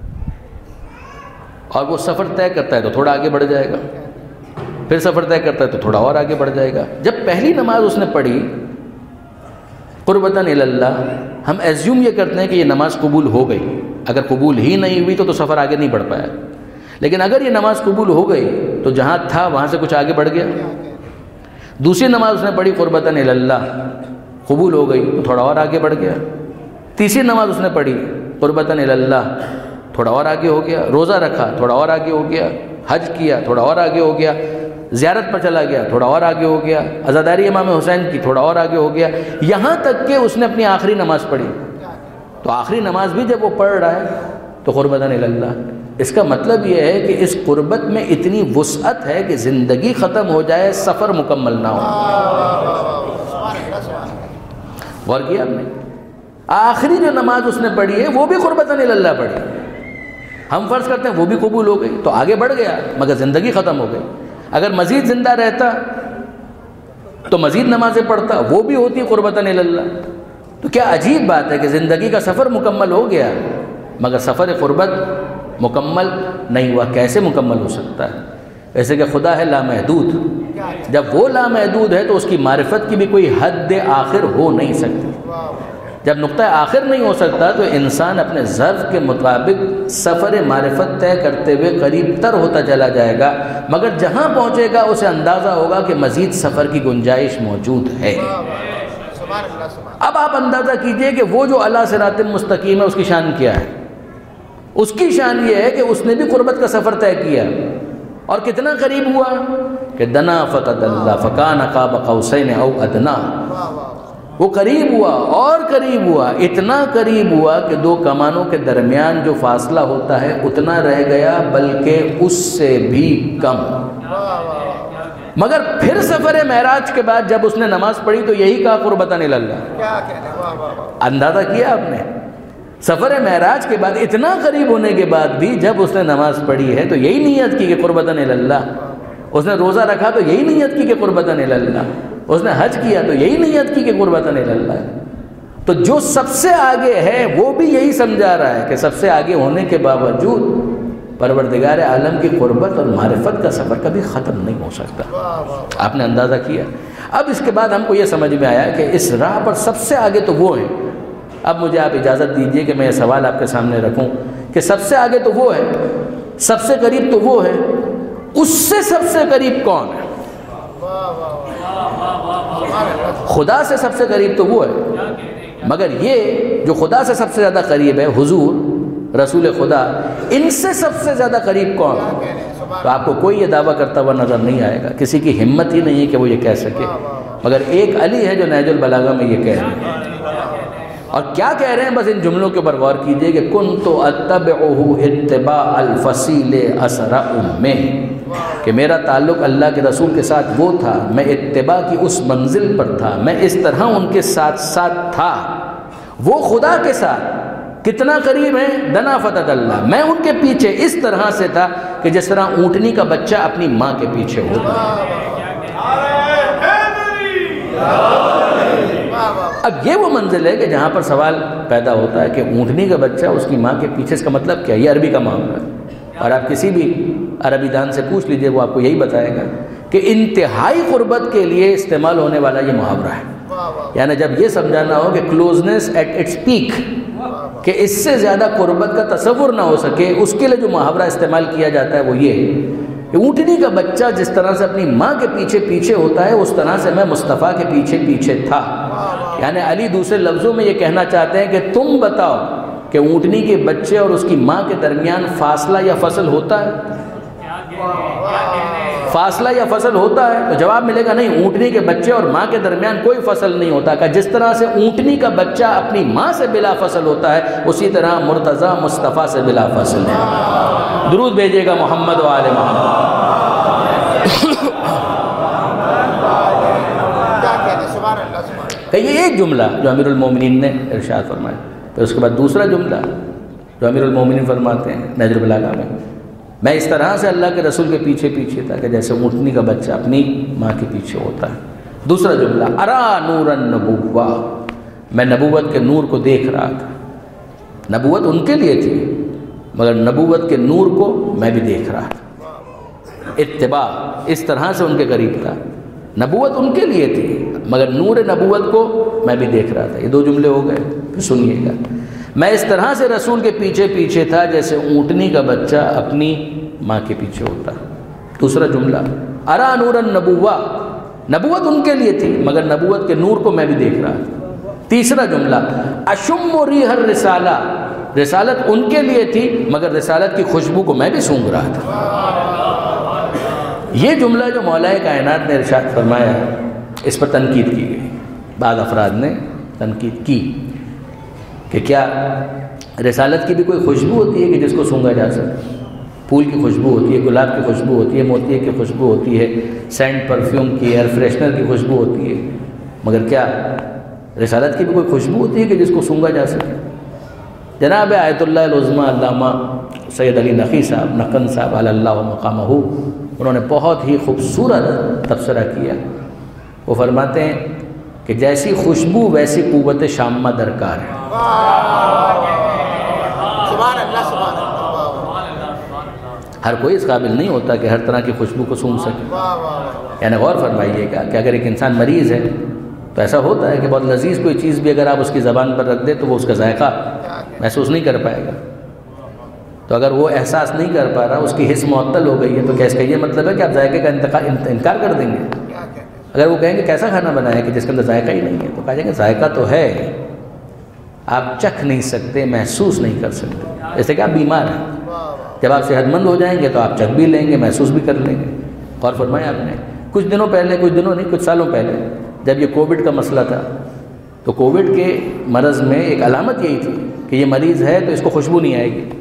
اور وہ سفر طے کرتا ہے تو تھوڑا آگے بڑھ جائے گا، پھر سفر طے کرتا ہے تو تھوڑا اور آگے بڑھ جائے گا۔ جب پہلی نماز اس نے پڑھی قربتاً الی اللہ، ہم ایزیوم یہ کرتے ہیں کہ یہ نماز قبول ہو گئی۔ اگر قبول ہی نہیں ہوئی تو تو سفر آگے نہیں بڑھ پایا، لیکن اگر یہ نماز قبول ہو گئی تو جہاں تھا وہاں سے کچھ آگے بڑھ گیا۔ دوسری نماز اس نے پڑھی قربتاً الی اللہ، قبول ہو گئی تو تھوڑا اور آگے بڑھ گیا۔ تیسری نماز اس نے پڑھی قربتاً الی اللہ، تھوڑا اور آگے ہو گیا۔ روزہ رکھا، تھوڑا اور آگے ہو گیا۔ حج کیا، تھوڑا اور آگے ہو گیا۔ زیارت پر چلا گیا، تھوڑا اور آگے ہو گیا۔ عزاداری امام حسین کی، تھوڑا اور آگے ہو گیا، یہاں تک کہ اس نے اپنی آخری نماز پڑھی۔ تو آخری نماز بھی جب وہ پڑھ رہا ہے تو قربتاً الی اللہ۔ اس کا مطلب یہ ہے کہ اس قربت میں اتنی وسعت ہے کہ زندگی ختم ہو جائے، سفر مکمل نہ ہو۔ غور کیا آپ نے؟ آخری جو نماز اس نے پڑھی ہے وہ بھی قربتاً الی اللہ پڑھی۔ ہم فرض کرتے ہیں وہ بھی قبول ہو گئی تو آگے بڑھ گیا، مگر زندگی ختم ہو گئی۔ اگر مزید زندہ رہتا تو مزید نمازیں پڑھتا، وہ بھی ہوتی قربتاً الی اللہ۔ تو کیا عجیب بات ہے کہ زندگی کا سفر مکمل ہو گیا مگر سفر قربت مکمل نہیں ہوا۔ کیسے مکمل ہو سکتا ہے؟ ویسے کہ خدا ہے لامحدود، جب وہ لامحدود ہے تو اس کی معرفت کی بھی کوئی حد آخر ہو نہیں سکتی۔ جب نقطہ آخر نہیں ہو سکتا تو انسان اپنے ظرف کے مطابق سفر معرفت طے کرتے ہوئے قریب تر ہوتا چلا جائے گا، مگر جہاں پہنچے گا اسے اندازہ ہوگا کہ مزید سفر کی گنجائش موجود ہے۔ اب آپ اندازہ کیجئے کہ وہ جو اعلیٰ صراط مستقیم ہے اس کی شان کیا ہے؟ اس کی شان یہ ہے کہ اس نے بھی قربت کا سفر طے کیا، اور کتنا قریب ہوا کہ دنا فتدلی فکان قاب قوسین او ادنا۔ وہ قریب ہوا اور قریب ہوا، اتنا قریب ہوا کہ دو کمانوں کے درمیان جو فاصلہ ہوتا ہے اتنا رہ گیا، بلکہ اس سے بھی کم۔ مگر پھر سفر معراج کے بعد جب اس نے نماز پڑھی تو یہی کہا قربتاً الی اللہ۔ اندازہ کیا آپ نے؟ سفر معراج کے بعد اتنا قریب ہونے کے بعد بھی جب اس نے نماز پڑھی ہے تو یہی نیت کی کہ قربتاً الی اللہ۔ اس نے روزہ رکھا تو یہی نیت کی کہ قربتاً الی اللہ۔ اس نے حج کیا تو یہی نیت کی کہ قربتاً الی اللہ۔ تو جو سب سے آگے ہے وہ بھی یہی سمجھا رہا ہے کہ سب سے آگے ہونے کے باوجود پروردگار عالم کی قربت اور معرفت کا سفر کبھی ختم نہیں ہو سکتا۔ آپ نے اندازہ کیا؟ اب اس کے بعد ہم کو یہ سمجھ میں آیا کہ اس راہ پر سب سے آگے تو وہ ہیں۔ اب مجھے آپ اجازت دیجئے کہ میں یہ سوال آپ کے سامنے رکھوں کہ سب سے آگے تو وہ ہے، سب سے قریب تو وہ ہے، اس سے سب سے قریب کون ہے؟ خدا سے سب سے قریب تو وہ ہے، مگر یہ جو خدا سے سب سے زیادہ قریب ہے حضور رسول خدا، ان سے سب سے زیادہ قریب کون ہے؟ تو آپ کو کوئی یہ دعویٰ کرتا ہوا نظر نہیں آئے گا، کسی کی ہمت ہی نہیں ہے کہ وہ یہ کہہ سکے، مگر ایک علی ہے جو نہج البلاغہ میں یہ کہہ رہے ہیں۔ اور کیا کہہ رہے ہیں؟ بس ان جملوں کے اوپر غور کیجئے کہ کنت اتبعہ اتباع الفصیل اسرع میں، کہ میرا تعلق اللہ کے رسول کے ساتھ وہ تھا، میں اتباع کی اس منزل پر تھا، میں اس طرح ان کے ساتھ ساتھ تھا، وہ خدا کے ساتھ کتنا قریب ہیں؟ دنا فتد اللہ، میں ان کے پیچھے اس طرح سے تھا کہ جس طرح اونٹنی کا بچہ اپنی ماں کے پیچھے ہوتا ہے۔ اب یہ وہ منزل ہے کہ جہاں پر سوال پیدا ہوتا ہے کہ اونٹنی کا بچہ اس کی ماں کے پیچھے، اس کا مطلب کیا؟ یہ عربی کا معاملہ ہے، اور آپ کسی بھی عربی دان سے پوچھ لیجئے وہ آپ کو یہی بتائے گا کہ انتہائی قربت کے لیے استعمال ہونے والا یہ محاورہ ہے۔ یعنی جب یہ سمجھانا ہو کہ کلوزنس ایٹ اٹس پیک، کہ اس سے زیادہ قربت کا تصور نہ ہو سکے، اس کے لیے جو محاورہ استعمال کیا جاتا ہے وہ یہ کہ اونٹنی کا بچہ جس طرح سے اپنی ماں کے پیچھے پیچھے ہوتا ہے اس طرح سے میں مصطفیٰ کے پیچھے پیچھے تھا۔ یعنی علی دوسرے لفظوں میں یہ کہنا چاہتے ہیں کہ تم بتاؤ کہ اونٹنی کے بچے اور اس کی ماں کے درمیان فاصلہ یا فصل ہوتا ہے؟ فاصلہ یا فصل ہوتا ہے؟ تو جواب ملے گا نہیں، اونٹنی کے بچے اور ماں کے درمیان کوئی فصل نہیں ہوتا۔ کہ جس طرح سے اونٹنی کا بچہ اپنی ماں سے بلا فصل ہوتا ہے، اسی طرح مرتضیٰ مصطفیٰ سے بلا فصل ہے۔ درود بھیجیے گا محمد و آل محمد۔ کہ یہ ایک جملہ جو امیر المومنین نے ارشاد فرمایا، پھر اس کے بعد دوسرا جملہ جو امیر المومنین فرماتے ہیں نہج البلاغہ میں، میں اس طرح سے اللہ کے رسول کے پیچھے پیچھے تھا کہ جیسے اونٹنی کا بچہ اپنی ماں کے پیچھے ہوتا ہے۔ دوسرا جملہ ارا نور النبوہ، میں نبوت کے نور کو دیکھ رہا تھا۔ نبوت ان کے لیے تھی مگر نبوت کے نور کو میں بھی دیکھ رہا تھا۔ اتباع اس طرح سے ان کے قریب تھا، نبوت ان کے لیے تھی مگر نور نبوت کو میں بھی دیکھ رہا تھا۔ یہ دو جملے ہو گئے، پھر سنیے گا۔ میں اس طرح سے رسول کے پیچھے پیچھے تھا جیسے اونٹنی کا بچہ اپنی ماں کے پیچھے ہوتا۔ دوسرا جملہ ارا نور النبوہ، نبوت ان کے لیے تھی مگر نبوت کے نور کو میں بھی دیکھ رہا تھا۔ تیسرا جملہ اشم ریح الرسالہ، رسالت ان کے لیے تھی مگر رسالت کی خوشبو کو میں بھی سونگھ رہا تھا۔ یہ جملہ جو مولا کائنات نے ارشاد فرمایا، اس پر تنقید کی گئی، بعض افراد نے تنقید کی کہ کیا رسالت کی بھی کوئی خوشبو ہوتی ہے کہ جس کو سونگھا جا سکے؟ پھول کی خوشبو ہوتی ہے، گلاب کی خوشبو ہوتی ہے، موتیے کی خوشبو ہوتی ہے، سینٹ پرفیوم کی، ایئر فریشنر کی خوشبو ہوتی ہے، مگر کیا رسالت کی بھی کوئی خوشبو ہوتی ہے کہ جس کو سونگھا جا سکے؟ جناب آیت اللہ العظمیٰ علامہ سید علی نقی صاحب نقن صاحب علی اللہ مقامہ، انہوں نے بہت ہی خوبصورت تبصرہ کیا۔ وہ فرماتے ہیں کہ جیسی خوشبو ویسی قوت شامہ درکار ہے۔ سبحان اللہ، سبحان اللہ۔ ہر کوئی اس قابل نہیں ہوتا کہ ہر طرح کی خوشبو کو سونگھ سکے۔ یعنی غور فرمائیے گا کہ اگر ایک انسان مریض ہے تو ایسا ہوتا ہے کہ بہت لذیذ کوئی چیز بھی اگر آپ اس کی زبان پر رکھ دیں تو وہ اس کا ذائقہ محسوس نہیں کر پائے گا۔ تو اگر وہ احساس نہیں کر پا رہا، اس کی حس معطل ہو گئی ہے، تو کیا اس کا یہ مطلب ہے کہ آپ ذائقے کا انکار کر دیں گے؟ اگر وہ کہیں گے کیسا کھانا بنایا کہ جس کے اندر ذائقہ ہی نہیں ہے، تو کہا جائے گا ذائقہ تو ہے، آپ چکھ نہیں سکتے، محسوس نہیں کر سکتے۔ جیسے کہ آپ بیمار ہیں، جب آپ صحت مند ہو جائیں گے تو آپ چکھ بھی لیں گے، محسوس بھی کر لیں گے۔ اور فرمایا آپ نے کچھ دنوں پہلے، کچھ دنوں نہیں کچھ سالوں پہلے جب یہ کووڈ کا مسئلہ تھا، تو کووڈ کے مرض میں ایک علامت یہی تھی کہ یہ مریض ہے تو اس کو خوشبو نہیں آئے گی،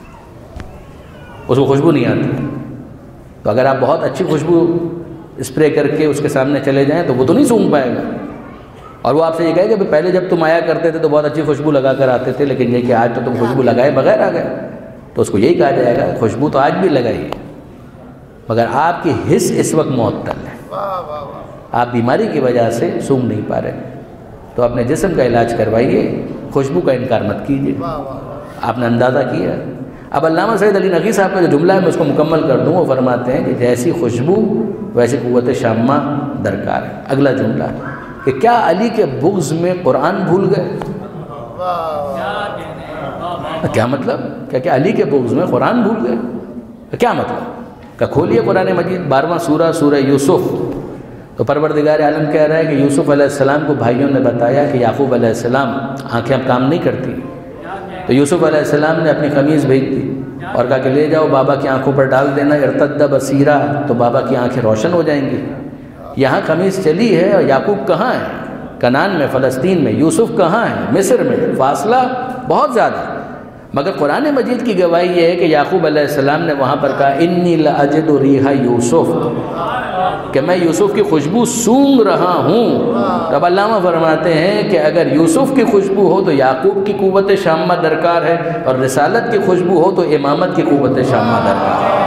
اس کو خوشبو نہیں آتی۔ تو اگر آپ بہت اچھی خوشبو اسپرے کر کے اس کے سامنے چلے جائیں تو وہ تو نہیں سونگھ پائے گا، اور وہ آپ سے یہ کہے کہ پہلے جب تم آیا کرتے تھے تو بہت اچھی خوشبو لگا کر آتے تھے، لیکن یہ کہ آج تو تم خوشبو لگائے بغیر آ گئے، تو اس کو یہی کہا جائے گا خوشبو تو آج بھی لگائی ہے مگر آپ کی حس اس وقت معطل ہے، آپ بیماری کی وجہ سے سونگھ نہیں پا رہے۔ تو اپنے جسم کا علاج کروائیے، خوشبو کا انکار مت کیجیے۔ آپ نے اندازہ کیا۔ اب علامہ سید علی نقی صاحب کا جو جملہ ہے میں اس کو مکمل کر دوں۔ وہ فرماتے ہیں کہ جیسی خوشبو ویسی قوت شامہ درکار ہے۔ اگلا جملہ کہ کیا علی کے بغض میں قرآن بھول گئے؟ کیا مطلب؟ کیا کہ علی کے بغض میں قرآن بھول گئے؟ کیا مطلب؟ کہ کھولیے قرآن مجید بارہواں سورہ سورہ یوسف، تو پروردگار عالم کہہ رہا ہے کہ یوسف علیہ السلام کو بھائیوں نے بتایا کہ یعقوب علیہ السلام آنکھیں اب کام نہیں کرتی، تو یوسف علیہ السلام نے اپنی قمیض بھیج دی اور کہا کہ لے جاؤ بابا کی آنکھوں پر ڈال دینا، ارتد بصیرہ، تو بابا کی آنکھیں روشن ہو جائیں گی۔ یہاں قمیض چلی ہے اور یعقوب کہاں ہے؟ کنعان میں، فلسطین میں۔ یوسف کہاں ہے؟ مصر میں۔ فاصلہ بہت زیادہ، مگر قرآن مجید کی گواہی یہ ہے کہ یعقوب علیہ السلام نے وہاں پر کہا انی لاجد ریح یوسف، کہ میں یوسف کی خوشبو سونگھ رہا ہوں۔ اب علامہ فرماتے ہیں کہ اگر یوسف کی خوشبو ہو تو یعقوب کی قوت شامہ درکار ہے، اور رسالت کی خوشبو ہو تو امامت کی قوت شامہ درکار ہے۔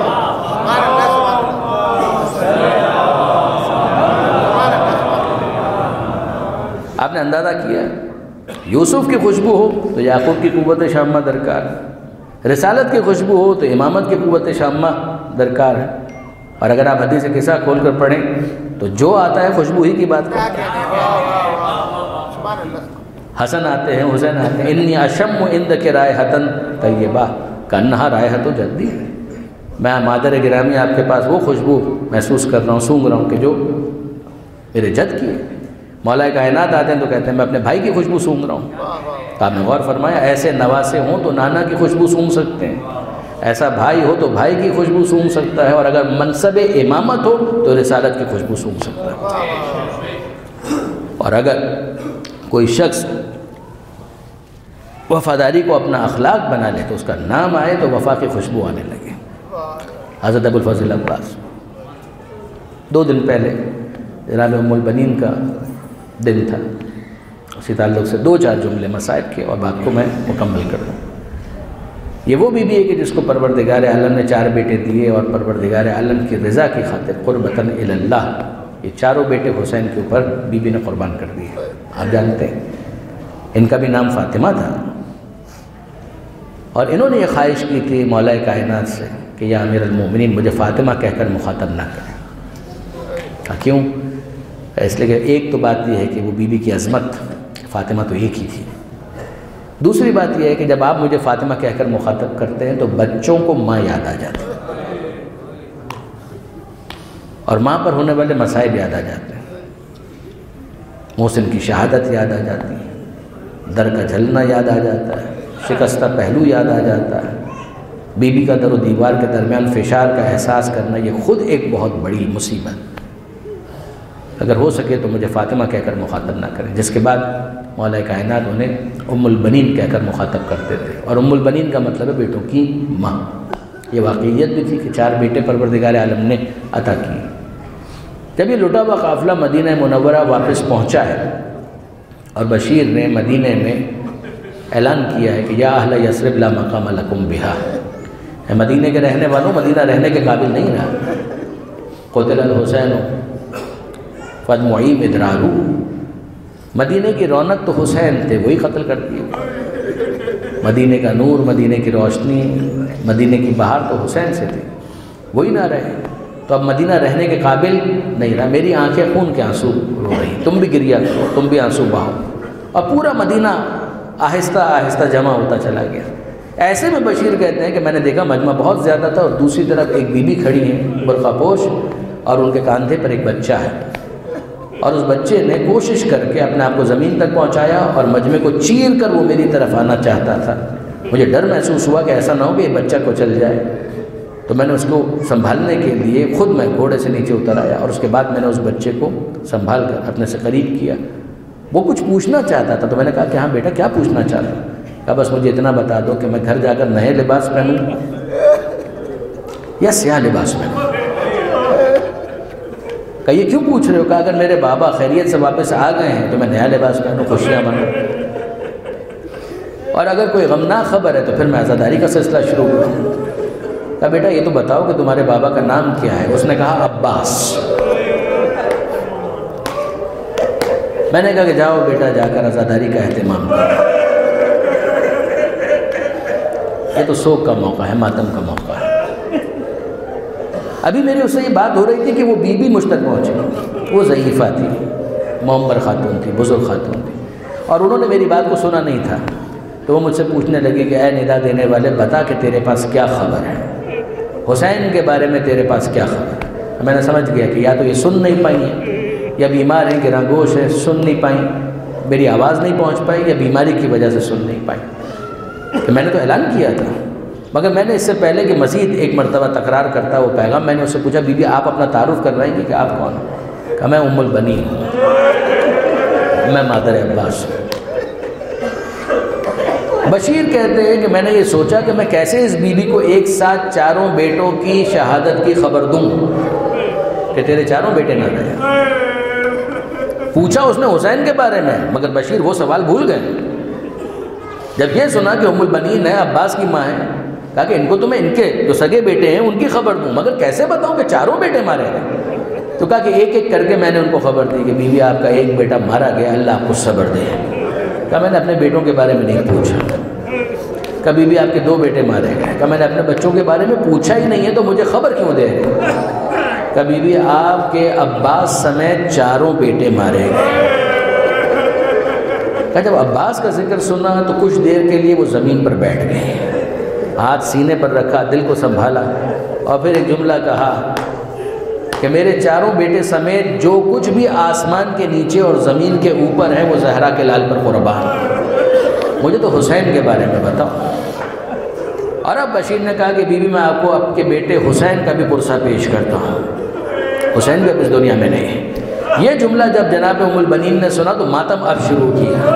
آپ نے اندازہ کیا، یوسف کی خوشبو ہو تو یعقوب کی قوت شامہ درکار ہے، رسالت کی خوشبو ہو تو امامت کی قوت شامہ درکار ہے۔ اور اگر آپ حدیث قصہ کھول کر پڑھیں تو جو آتا ہے خوشبو ہی کی بات کرتے ہیں۔ حسن آتے ہیں، حسین آتے ہیں، انی اشم عندک رائحۃ طیبہ کانہا رائحۃ جدی، میں مادر گرامی آپ کے پاس وہ خوشبو محسوس کر رہا ہوں، سونگھ رہا ہوں کہ جو میرے جد کی ہے۔ مولا کائنات آتے ہیں تو کہتے ہیں میں اپنے بھائی کی خوشبو سونگھ رہا ہوں۔ تو آپ نے غور فرمایا ایسے نواسے ہوں تو نانا کی خوشبو سونگھ سکتے ہیں، ایسا بھائی ہو تو بھائی کی خوشبو سونگھ سکتا ہے، اور اگر منصب امامت ہو تو رسالت کی خوشبو سونگھ سکتا ہے۔ اور اگر کوئی شخص وفاداری کو اپنا اخلاق بنا لے تو اس کا نام آئے تو وفا کی خوشبو آنے لگے۔ حضرت ابوالفضل عباس، دو دن پہلے جناب ام البنین کا دن تھا، اسی تعلق سے دو چار جملے مسائل کے اور بات کو میں مکمل کر دوں۔ یہ وہ بی بی ہے کہ جس کو پروردگار عالم نے چار بیٹے دیے، اور پروردگار عالم کی رضا کی خاطر قربتاً الی اللہ یہ چاروں بیٹے حسین کے اوپر بی بی نے قربان کر دیے۔ آپ جانتے ہیں ان کا بھی نام فاطمہ تھا، اور انہوں نے یہ خواہش کی تھی مولا کائنات سے کہ یا امیر المومنین مجھے فاطمہ کہہ کر مخاطب نہ کریں۔ کیوں؟ اس لیے کہ ایک تو بات یہ ہے کہ وہ بی بی کی عظمت، فاطمہ تو ایک ہی تھی۔ دوسری بات یہ ہے کہ جب آپ مجھے فاطمہ کہہ کر مخاطب کرتے ہیں تو بچوں کو ماں یاد آ جاتی ہے، اور ماں پر ہونے والے مصائب یاد آ جاتے ہیں، محسن کی شہادت یاد آ جاتی ہے، در کا جھلنا یاد آ جاتا ہے، شکستہ پہلو یاد آ جاتا ہے، بی بی کا در و دیوار کے درمیان فشار کا احساس کرنا، یہ خود ایک بہت بڑی مصیبت۔ اگر ہو سکے تو مجھے فاطمہ کہہ کر مخاطب نہ کریں، جس کے بعد مولا کائنات انہیں ام البنین کہہ کر مخاطب کرتے تھے، اور ام البنین کا مطلب ہے بیٹوں کی ماں۔ یہ واقعیت بھی تھی کہ چار بیٹے پروردگار عالم نے عطا کیے۔ جب یہ لٹا ہوا قافلہ مدینہ منورہ واپس پہنچا ہے اور بشیر نے مدینہ میں اعلان کیا ہے کہ یا اہل یثرب لا مقام لکم بہا، اے مدینہ کے رہنے والوں مدینہ رہنے کے قابل نہیں رہا۔ قتل الحسین فدمعی مدرارو، مدینہ کی رونق تو حسین تھے، وہی قتل کر دیے۔ مدینہ کا نور، مدینہ کی روشنی، مدینہ کی بہار تو حسین سے تھی، وہی نہ رہے تو اب مدینہ رہنے کے قابل نہیں رہا۔ میری آنکھیں خون کے آنسو رو رہی، تم بھی گریا کرو، تم بھی آنسو بہاؤ، اور پورا مدینہ آہستہ آہستہ جمع ہوتا چلا گیا۔ ایسے میں بشیر کہتے ہیں کہ میں نے دیکھا مجمع بہت زیادہ تھا، اور دوسری طرف ایک بی بی کھڑی ہے برقع پوش، اور ان کے کاندھے پر ایک بچہ ہے، اور اس بچے نے کوشش کر کے اپنے آپ کو زمین تک پہنچایا اور مجمع کو چیر کر وہ میری طرف آنا چاہتا تھا۔ مجھے ڈر محسوس ہوا کہ ایسا نہ ہو کہ یہ بچہ کو چل جائے، تو میں نے اس کو سنبھالنے کے لیے خود میں گھوڑے سے نیچے اتر آیا، اور اس کے بعد میں نے اس بچے کو سنبھال کر اپنے سے قریب کیا۔ وہ کچھ پوچھنا چاہتا تھا تو میں نے کہا کہ ہاں بیٹا کیا پوچھنا چاہتا ہے؟ کہا بس مجھے اتنا بتا دو کہ میں گھر جا کر نئے لباس پہنوں یا سیاہ لباس پہنوں؟ کہ یہ کیوں پوچھ رہے ہو؟ کہا اگر میرے بابا خیریت سے واپس آ گئے ہیں تو میں نیا لباس پہنوں، خوشیاں مناؤں، اور اگر کوئی غمناک خبر ہے تو پھر میں عزاداری کا سلسلہ شروع کروں۔ کہا بیٹا یہ تو بتاؤ کہ تمہارے بابا کا نام کیا ہے؟ اس نے کہا عباس۔ میں نے کہا کہ جاؤ بیٹا جا کر عزاداری کا اہتمام کرو، یہ تو سوگ کا موقع ہے، ماتم کا موقع ہے۔ ابھی میری اس سے یہ بات ہو رہی تھی کہ وہ بی بی مجھ تک پہنچی، وہ ضعیفہ تھی، معمر خاتون تھی، بزرگ خاتون تھی، اور انہوں نے میری بات کو سنا نہیں تھا، تو وہ مجھ سے پوچھنے لگے کہ اے ندا دینے والے بتا کہ تیرے پاس کیا خبر ہے، حسین کے بارے میں تیرے پاس کیا خبر ہے؟ میں نے سمجھ گیا کہ یا تو یہ سن نہیں پائی ہیں، یا بیمار ہیں کہ رنگوش ہے سن نہیں پائیں، میری آواز نہیں پہنچ پائی، یا بیماری کی وجہ سے سن نہیں پائی۔ کہ میں نے تو اعلان کیا تھا، مگر میں نے اس سے پہلے کہ مزید ایک مرتبہ تکرار کرتا وہ پیغام، میں نے اس سے پوچھا بی بی آپ اپنا تعارف کر رہی ہیں کہ آپ کون ہیں؟ کہ میں ام البنین ہوں، میں مادر عباس ہوں۔ بشیر کہتے ہیں کہ میں نے یہ سوچا کہ میں کیسے اس بی بی کو ایک ساتھ چاروں بیٹوں کی شہادت کی خبر دوں کہ تیرے چاروں بیٹے نہ رہے۔ پوچھا اس نے حسین کے بارے میں، مگر بشیر وہ سوال بھول گئے۔ جب یہ سنا کہ ام البنین ہے، عباس کی ماں ہے، کہا کہ ان کو تو میں ان کے جو سگے بیٹے ہیں ان کی خبر دوں، مگر کیسے بتاؤں کہ چاروں بیٹے مارے گئے؟ تو کہا کہ ایک ایک کر کے میں نے ان کو خبر دی کہ بیوی آپ کا ایک بیٹا مارا گیا، اللہ آپ کو صبر دے۔ کہا میں نے اپنے بیٹوں کے بارے میں نہیں پوچھا۔ کبھی بھی آپ کے دو بیٹے مارے گئے۔ کہا میں نے اپنے بچوں کے بارے میں پوچھا ہی نہیں ہے تو مجھے خبر کیوں دے رہے؟ کبھی بھی آپ کے عباس سمیت چاروں بیٹے مارے گئے۔ کہا جب عباس کا ذکر سنا تو کچھ دیر کے لیے وہ زمین پر بیٹھ گئے، ہاتھ سینے پر رکھا، دل کو سنبھالا، اور پھر ایک جملہ کہا کہ میرے چاروں بیٹے سمیت جو کچھ بھی آسمان کے نیچے اور زمین کے اوپر ہے وہ زہرا کے لال پر قربان، مجھے تو حسین کے بارے میں بتاؤ۔ اور اب بشیر نے کہا کہ بیوی میں آپ کو آپ کے بیٹے حسین کا بھی پرسہ پیش کرتا ہوں، حسین بھی اب اس دنیا میں نہیں ہے۔ یہ جملہ جب جناب ام البنین نے سنا تو ماتم اب شروع کیا،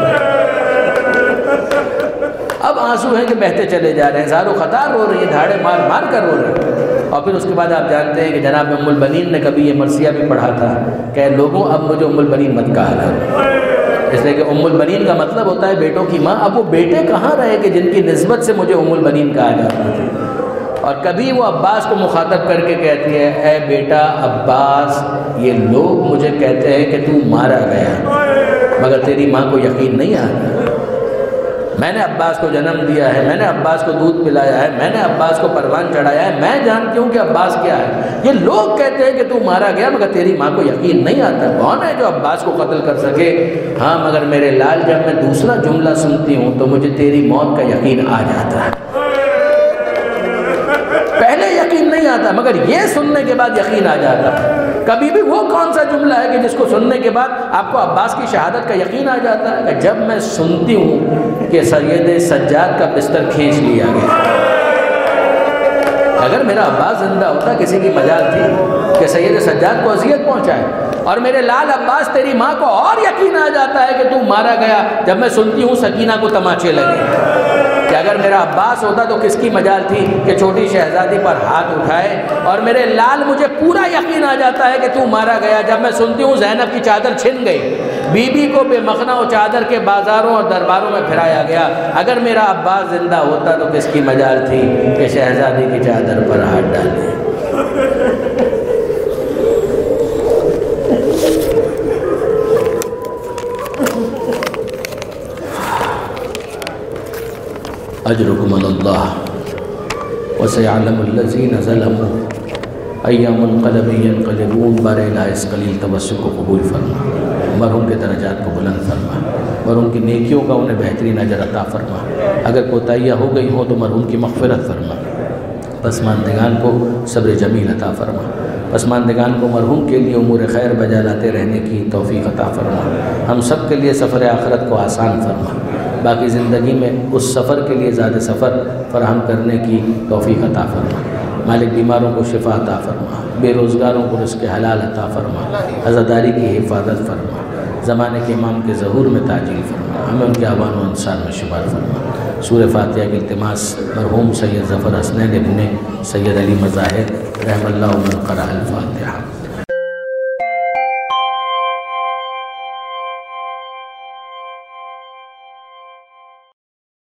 اب آنسو ہیں کہ بہتے چلے جا رہے ہیں، زار و خطار رو رہی ہے، دھاڑے مار مار کر رو رہے ہیں۔ اور پھر اس کے بعد آپ جانتے ہیں کہ جناب ام البنین نے کبھی یہ مرثیہ بھی پڑھا تھا کہ لوگوں اب مجھے ام البنین مت کہا کرو، اس لیے کہ ام البنین کا مطلب ہوتا ہے بیٹوں کی ماں۔ اب وہ بیٹے کہاں رہے کہ جن کی نسبت سے مجھے ام البنین کہا جاتا تھا۔ اور کبھی وہ عباس کو مخاطب کر کے کہتی ہے، اے بیٹا عباس، یہ لوگ مجھے کہتے ہیں کہ تو مارا گیا، مگر تیری ماں کو یقین نہیں آتا۔ میں نے عباس کو جنم دیا ہے، میں نے عباس کو دودھ پلایا ہے، میں نے عباس کو پروان چڑھایا ہے، میں جانتی ہوں کہ عباس کیا ہے۔ یہ لوگ کہتے ہیں کہ تو مارا گیا مگر تیری ماں کو یقین نہیں آتا۔ کون ہے جو عباس کو قتل کر سکے؟ ہاں مگر میرے لال، جب میں دوسرا جملہ سنتی ہوں تو مجھے تیری موت کا یقین آ جاتا ہے۔ پہلے یقین نہیں آتا مگر یہ سننے کے بعد یقین آ جاتا ہے۔ کبھی بھی وہ کون سا جملہ ہے کہ جس کو سننے کے بعد آپ کو عباس کی شہادت کا یقین آ جاتا ہے؟ کہ جب میں سنتی ہوں کہ سید سجاد کا بستر کھینچ لیا گیا۔ اگر میرا عباس زندہ ہوتا کسی کی مجال تھی کہ سید سجاد کو اذیت پہنچائے، اور میرے لال عباس تیری ماں کو اور یقین آ جاتا ہے کہ تو مارا گیا جب میں سنتی ہوں سکینہ کو تماچے لگے۔ کہ اگر میرا عباس ہوتا تو کس کی مجال تھی کہ چھوٹی شہزادی پر ہاتھ اٹھائے، اور میرے لال مجھے پورا یقین آ جاتا ہے کہ تو مارا گیا جب میں سنتی ہوں زینب کی چادر چھن گئی، بی بی کو بے مخنا و چادر کے بازاروں اور درباروں میں پھرایا گیا۔ اگر میرا عباس زندہ ہوتا تو کس کی مجال تھی کہ شہزادی کی چادر پر ہاتھ ڈالے۔ اجرکم اللہ وسیعلم الذین ظلموا ای منقلب ینقلبون۔ بار الہ اس قلیل توسل کو قبول فرما، مرحوم کے درجات کو بلند فرما، مرحوم کی نیکیوں کا انہیں بہترین اجر عطا فرما، اگر کوتاہیاں ہو گئی ہوں تو مرحوم کی مغفرت فرما، پسماندگان کو صبر جمیل عطا فرما، پسماندگان کو مرحوم کے لیے امور خیر بجا لاتے رہنے کی توفیق عطا فرما، ہم سب کے لیے سفر آخرت کو آسان فرما، باقی زندگی میں اس سفر کے لیے زیادہ سفر فراہم کرنے کی توفیق عطا فرما۔ مالک بیماروں کو شفا عطا فرما، بے روزگاروں کو رزق حلال عطا فرما، عزاداری کی حفاظت فرما، زمانے کے امام کے ظہور میں تاجیل فرما، ہمیں ان کے اعوان و انصار میں شمار فرما۔ سورہ فاتحہ کی التماس مرحوم سید ظفر حسنین ابن سید علی مظاہر رحم اللہ من قرأ الفاتحہ۔